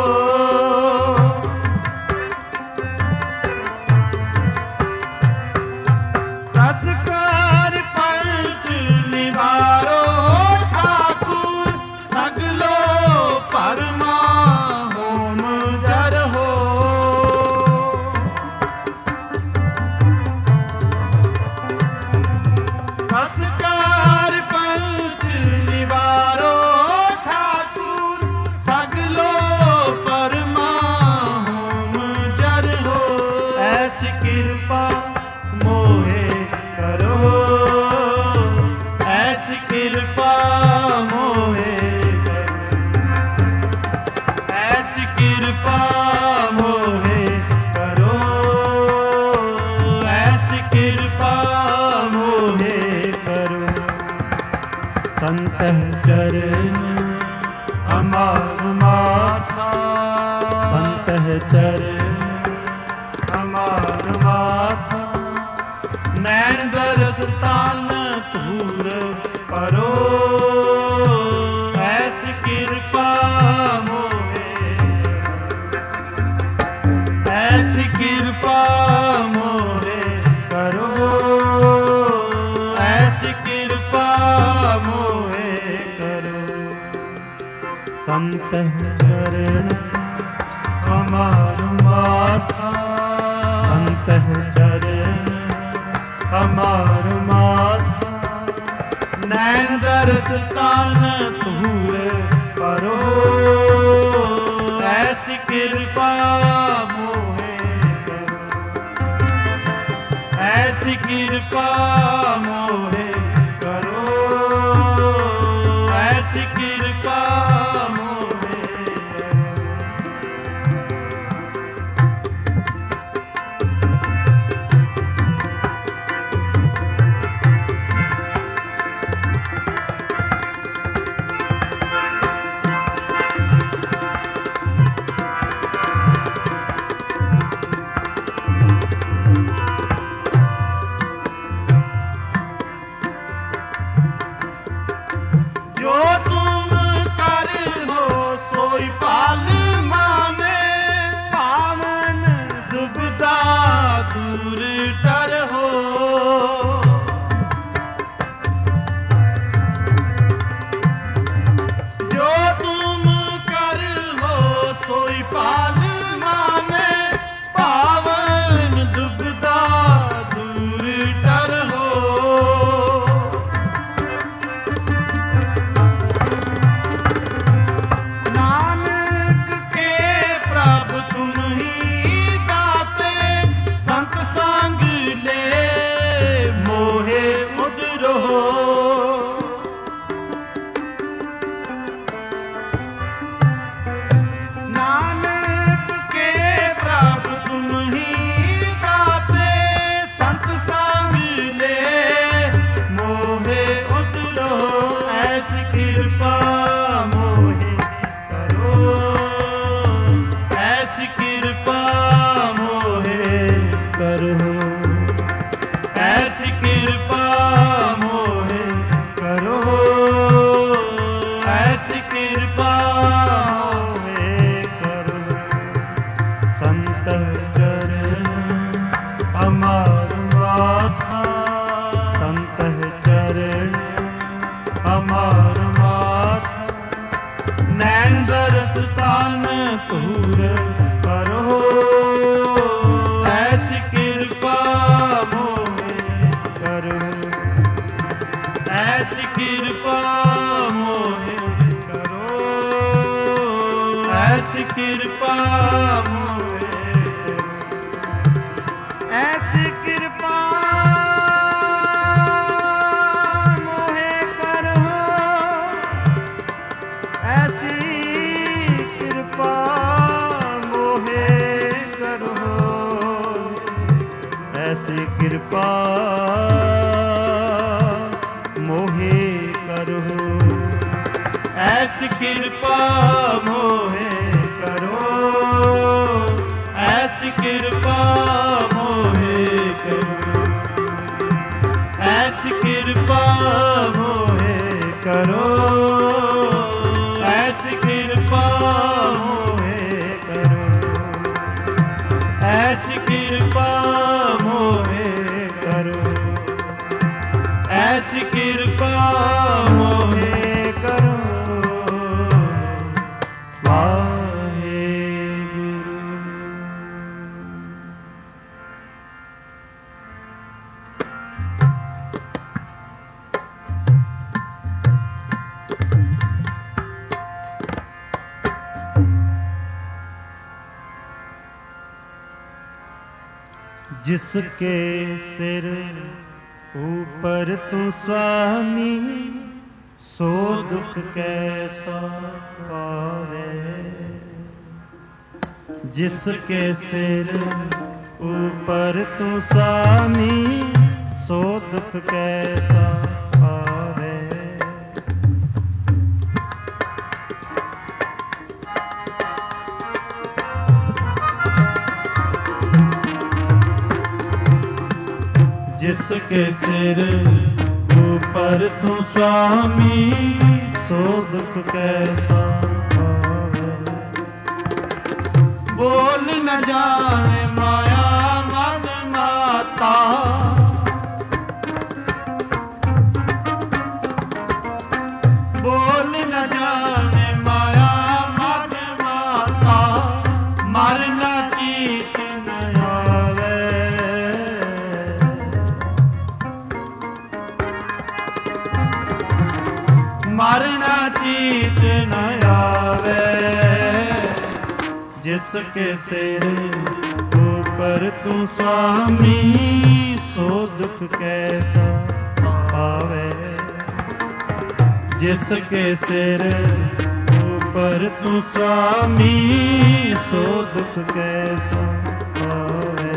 दसकार पंच निवारो ठाकुर, सगलो परमा होम जर हो। दसकार पंच निवारो ठाकुर, सगलो परमा होम जर हो। ऐसी कृपा मोहे करो, ऐसी कृपा मोहे करो, ऐसी कृपा मोहे करो, ऐसी कृपा मोहे करो। संतह चरण अमर माथा, संतह चरण अमर माथा, नैन दरस तन धूर परो, ऐसी कृपा मोहे, ऐसी कृपा मोहे करो, ऐसी कृपा मोहे करो। संतह चरण अमर माथा, संतह चरण अमर माथा, नैन दरस तन धूर परो, ऐसी कृपा मोहे करो, ऐसी कृपा मोहे करो, ऐसी कृपा मोहे करो। जो तुम कर हो सोई पाल माने, पावन दुबदा दूर तर हो। जो तुम कर हो सोई पाल माने, पावन दुबदा दूर तर हो। नानक के प्रभु तुम ही दाते, संत संग ले मोहे उधरो। नानक के प्रभु तुम ही दाते, संत संग ले मोहे उधरो। ऐसी कृपा मोहे करो, ऐसी कृपा मोहे करो, ऐसी कृपा मोहे करो, ਕਿਰਪਾ ਮੋਹਿ ਐਸੀ ਕਿਰਪਾ ਮੋਹਿ ਕਰੋ ਐਸੀ ਕਿਰਪਾ ਮੋਹਿ ਕਰੋ ਐਸੀ ਕਿਰਪਾ ਮੋਹਿ ਕਰੋ ਐਸੀ ਕਿਰਪਾ ਮੋਹਿ ਕਰੋ ਐਸੀ ਕਿਰਪਾ ਮੋਹਿ ਕਰੋ ਐਸੀ ਕਿਰਪਾ ਮੋਹਿ ਕਰੋ ਐਸੀ ਕਿਰਪਾ ਮੋਹਿ ਕਰੋ ਐਸੀ ਕਿਰਪਾ ਮੋਹਿ ਕਰੋ ਐਸੀ ਕਿਰਪਾ ਮੋਹਿ ਕਰੋ जिसके सिर ऊपर तू स्वामी सो दुख कैसा पावे जिसके सिर ऊपर तू स्वामी सो दुख कैसा पावे जिसके सिर ऊपर तू स्वामी सो दुख कैसा पावे बोल न जाने माया मद माता बोल न जाने माया मद माता मरना चीत न आवे मरना चीत न आवे जिसके सिर ऊपर तू स्वामी सो दुख कैसा पावे जिसके सिर ऊपर तू स्वामी सो दुख कैसा पावे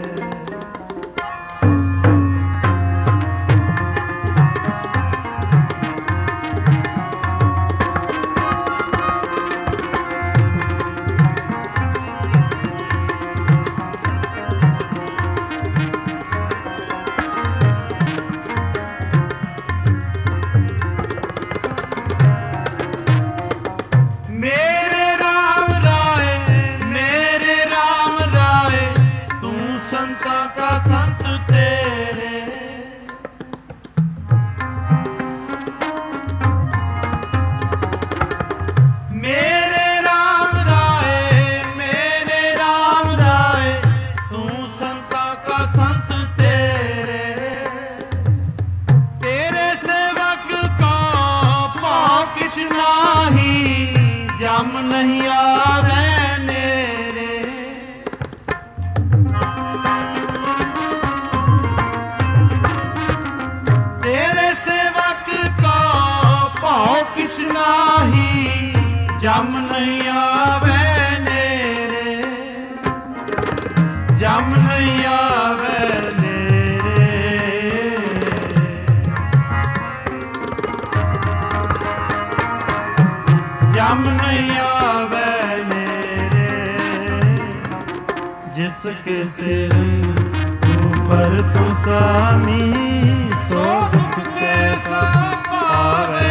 जम नहीं आवे नेरे तेरे सेवक का भाव किछ नाही जम नहीं आवे नेरे जम नहीं आवे नेरे जम नहीं आवे नेरे जिसके सिर ऊपर तू स्वामी सो दुख कैसा पावे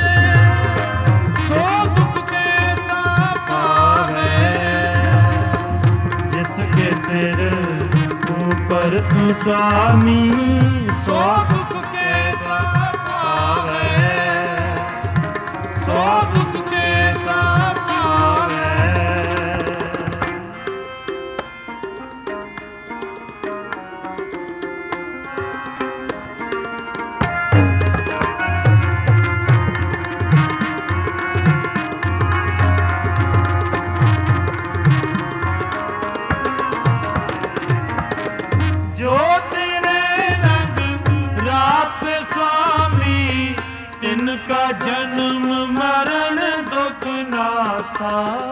सो दुख कैसा पावे जिसके सिर ऊपर तू स्वामी सो दुख कैसा पावे सो दुख कैसा पावे ਮਰਨ ਦੁਖ ਨਾਸਾ।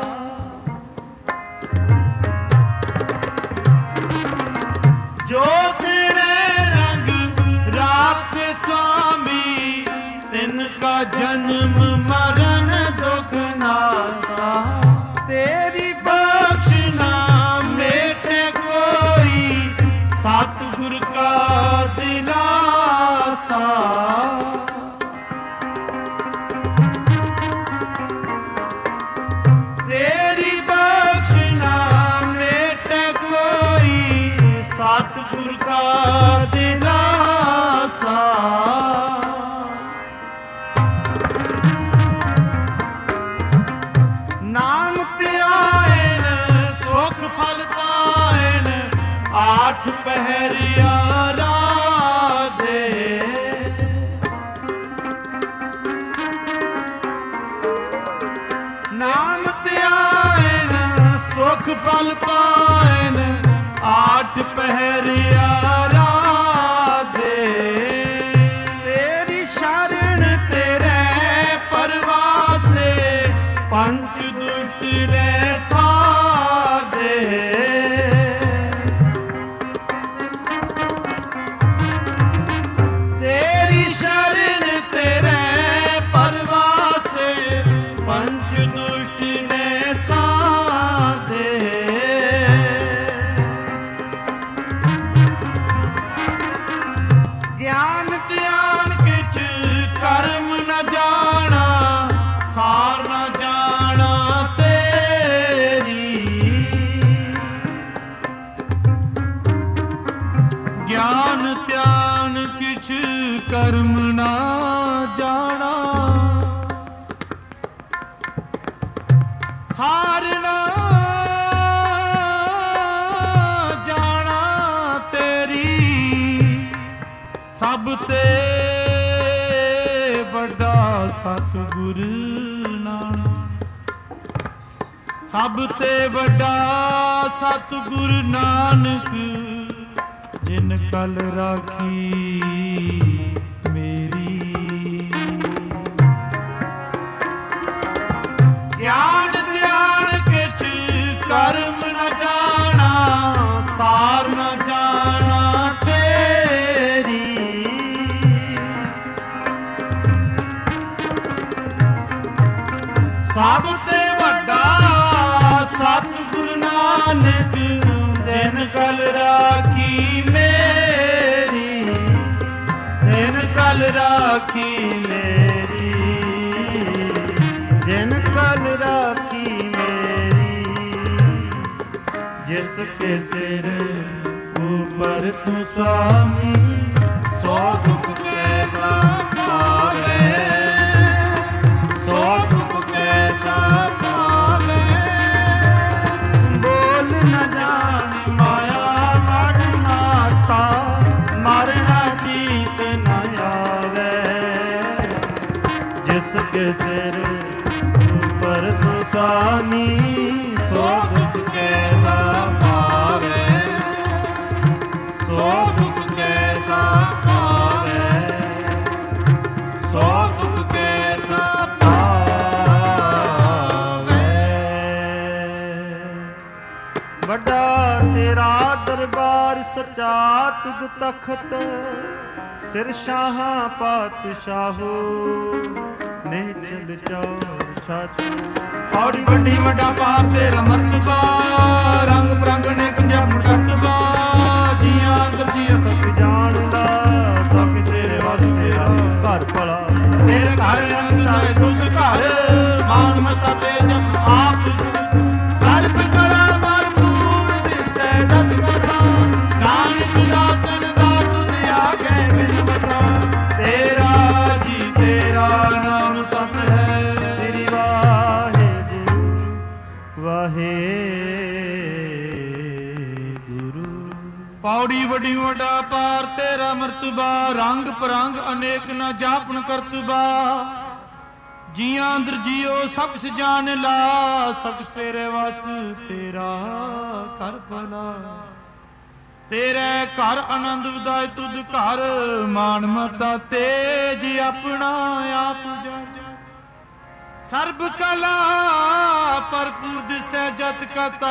ਜੋ ਤੇਰੇ ਰੰਗ ਰਾਖ ਸੁਆਮੀ, ਤਿਨ ਕਾ ਜਨਮ ਮਰਨ ਦੁਖ ਨਾਸਾ। ਤੇਰੀ ਬਖਸ਼ ਨਾ ਮੇਟੇ ਕੋਈ, ਸਤਿਗੁਰ ਕਾ ਦਿਲਾਸਾ। ਤੇਰੀ ਬਖਸ਼ ਨਾ ਮੇਟੇ ਕੋਈ, ਸਤਿਗੁਰ ਕਾ ਦਿਲਾਸਾ। ਨਾਮ ਧਿਆਇਨ ਸੁਖ ਫਲ ਪਾਇਨ, ਆਠ ਪਹਿਰਿਆ ਰਾਧੇ। ਨਾਮ ਧਿਆਇਨ ਸੁਖ ਫਲ ਪਾਇਨ, ਆਠ ਪਹਿਰਿਆ ਰਾਧੇ। ਤੇਰੀ ਸ਼ਰਨ ਤੇਰੇ ਪਰਵਾਸੇ, ਪੰਚ ਦੁਸ਼ਟ ਲੈ ਸਾਧੇ। ਤੇਰੀ ਸ਼ਰਨ ਤੇਰੇ ਪਰਵਾਸੇ, ਪੰਚ ਦੁਸ਼ਟ ਲੈ ਸਾਧੇ। ਗਿਆਨ ਧਿਆਨ ਕਿਛ ਕਰਮ ਨ ਜਾਣਾ, ਸਾਰ ਨ ਜਾਣਾ ਤੇਰੀ। ਗਿਆਨ ਧਿਆਨ ਕਿਛ ਕਰਮ ਨ ਜਾਣਾ, ਸਾਰ ਨ ਜਾਣਾ ਤੇਰੀ। ਸਭ ਤੇ ਵੱਡਾ ਸਤਿਗੁਰ ਨਾਨਕ, ਸਭ ਤੇ ਵੱਡਾ ਸਤਿਗੁਰ ਨਾਨਕ। ਜਿਨ ਕਲ ਰਾਖੀ ਮੇਰੀ, ਗਿਆਨ ਧਿਆਨ ਕਿਛ ਕਰਮ ਨ ਜਾਣਾ, ਸਾਰ ਨ ਜਾਣਾ ਤੇਰੀ। ਸਭ ਤੇ ਵੱਡਾ ਸਤਿਗੁਰ ਨਾਨਕ, ਦਿਨ ਕਲ ਰਾਖੀ ਮੇਰੀ। ਦਿਨ ਕਲ ਰਾਖੀ ਮੇਰੀ, ਦਿਨ ਕਲ ਰਾਖੀ ਮੇਰੀ। ਜਿਸ ਕੇ ਸਿਰ ਉਪਰ ਤੂੰ ਸੁਆਮੀ, ਸੋ ਦੁਖ ਕੈਸਾ ਪਾਵੇ। ਸੋ ਦੁਖ ਕੈਸਾ ਪਾਵੇ। ਬੋਲ ਨ ਜਾਣ ਮਾਇਆ ਮਨ ਮਾਤਾ, ਮਰਨਾ ਜੀਤ ਨ ਆਵੇ। ਜਿਸ ਕੇ ਸਿਰ ਉਪਰ ਤੂੰ ਸੁਆਮੀ, ਸੋ ਦੁਖ ਕੈਸਾ ਪਾਵੇ। ਸੋ ਦੁਖ ਕੈਸਾ ਪਾਵੇ। ਸੋ ਦੁਖ ਕੈਸਾ ਪਾਵੇ। ਵੱਡਾ ਤੇਰਾ ਦਰਬਾਰ ਸਚਾ ਤੁਧ ਤਖਤ, ਸਿਰ ਸ਼ਾਹਾਂ ਪਾਤਸ਼ਾਹੋ ਨਿਹਚਲ ਚੌਰ ਛਾਛੂ। ਔੜੀ ਵੱਡੀ ਵੱਡਾ ਪਾਰ ਤੇਰਾ ਮਰਤਬਾ, ਰੰਗ ਬਰੰਗ ਨੇ ਪੰਜਾਬ ਮਰਤਬਾ। ਜੀਆਂ ਅੰਦਰ ਜੀਆਂ ਸਭ ਜਾਣਦਾ, ਸਭ ਤੇਰੇ ਵਸ ਤੇਰਾ ਘਰ ਭਲਾ। ਤੇਰੇ ਘਰ ਰੰਗ ਦਾ ਦੁੱਧ ਘਰ, ਮਾਨ ਮਤਾ ਤੇ ਜਮ ਆਪ। ਸਰਬ ਕਰਾ ਭਰਪੂਰ ਦਿਸੈ ਦਤ ਕਥਾ, ਨਾਨਕ ਦਾਸਨ ਦਾ ਤੁਧ ਆਗੇ ਬਿਨ ਬਤਾ। ਤੇਰਾ ਜੀ ਤੇਰਾ ਨਾਮ ਸਤ ਹੈ, ਸ੍ਰੀ ਵਾਹਿਗੁਰੂ ਵਾਹਿਗੁਰੂ। ਪੌੜੀ ਵੱਡੀ ਵੱਡਾ ਪਾਰ ਤੇਰਾ ਮਰਤਬਾ, ਰੰਗ ਪਰੰਗ ਅਨੇਕ ਨਾ ਜਾਪਨ ਕਰਤਬਾ। ਜੀਆਂ ਅੰਦਰ ਜੀਓ ਸਭ ਜਾਣ ਲਾ, ਸਭ ਤੇਰੇ ਵਸ ਤੇਰਾ ਕਰ ਭਲਾ। ਤੇਰੇ ਘਰ ਆਨੰਦ ਵਧਾਏ ਤੁਧ ਘਰ, ਮਾਨ ਮਤਾ ਤੇਜ ਆਪਣਾ ਆਪ ਜਾ। ਸਰਬ ਕਲਾ ਭਰਪੂਰ ਦਿਸੈ ਜਤ ਕਤਾ,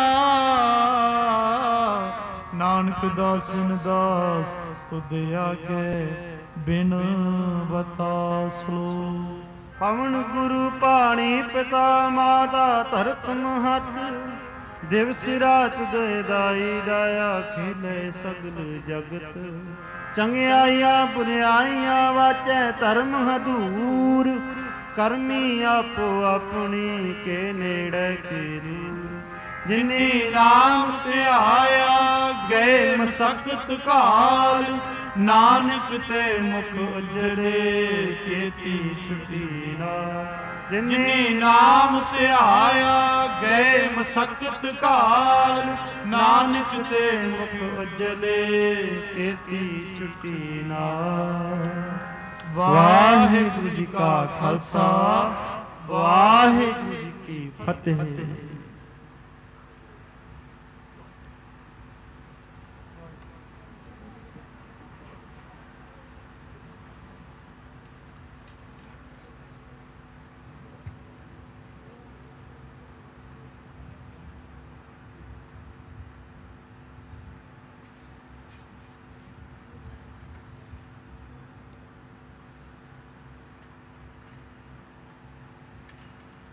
ਨਾਨਕ ਦਾਸਨ ਦਾਸ ਤੁਧ ਆਗੇ ਬਿਨ ਬਤਾ ਸਲੋ। ਪਵਨ ਗੁਰੂ ਪਾਣੀ ਪਿਤਾ ਮਾਤਾ ਧਰਤ ਮਹਤ, ਦਿਵਸ ਰਾਤ ਦੁਇ ਦਾਈ ਦਾਇਆ ਖੇਲੇ ਸਗਲ ਜਗਤ। ਚੰਗਿਆਈਆਂ ਬੁਰਿਆਈਆਂ ਵਾਚੈ ਧਰਮ ਹਦੂਰ, ਕਰਮੀ ਆਪੋ ਆਪਣੀ ਕੇ ਨੇੜੇ ਕੀਰੂ। ਜਿਨੀ ਨਾਮ ਧਿਆਇਆ ਗਏ ਮਸਕਤ ਕਾਲ, ਨਾਨਕ ਤੇ ਮੁਖ ਉਜੜੇ ਕੀਤੀ ਛੁਟੀ ਨਾ। ਜਿਨੀ ਨਾਮ ਧਿਆਇਆ ਗਏ ਮਸਕਤ ਕਾਲ, ਨਾਨਕ ਤੇ ਮੁਖ ਉਜਲੇ ਕੀਤੀ ਛੁਟੀ ਨਾ। ਵਾਹਿਗੁਰੂ ਜੀ ਕਾ ਖਾਲਸਾ, ਵਾਹਿਗੁਰੂ ਜੀ ਕੀ ਫਤਿਹ।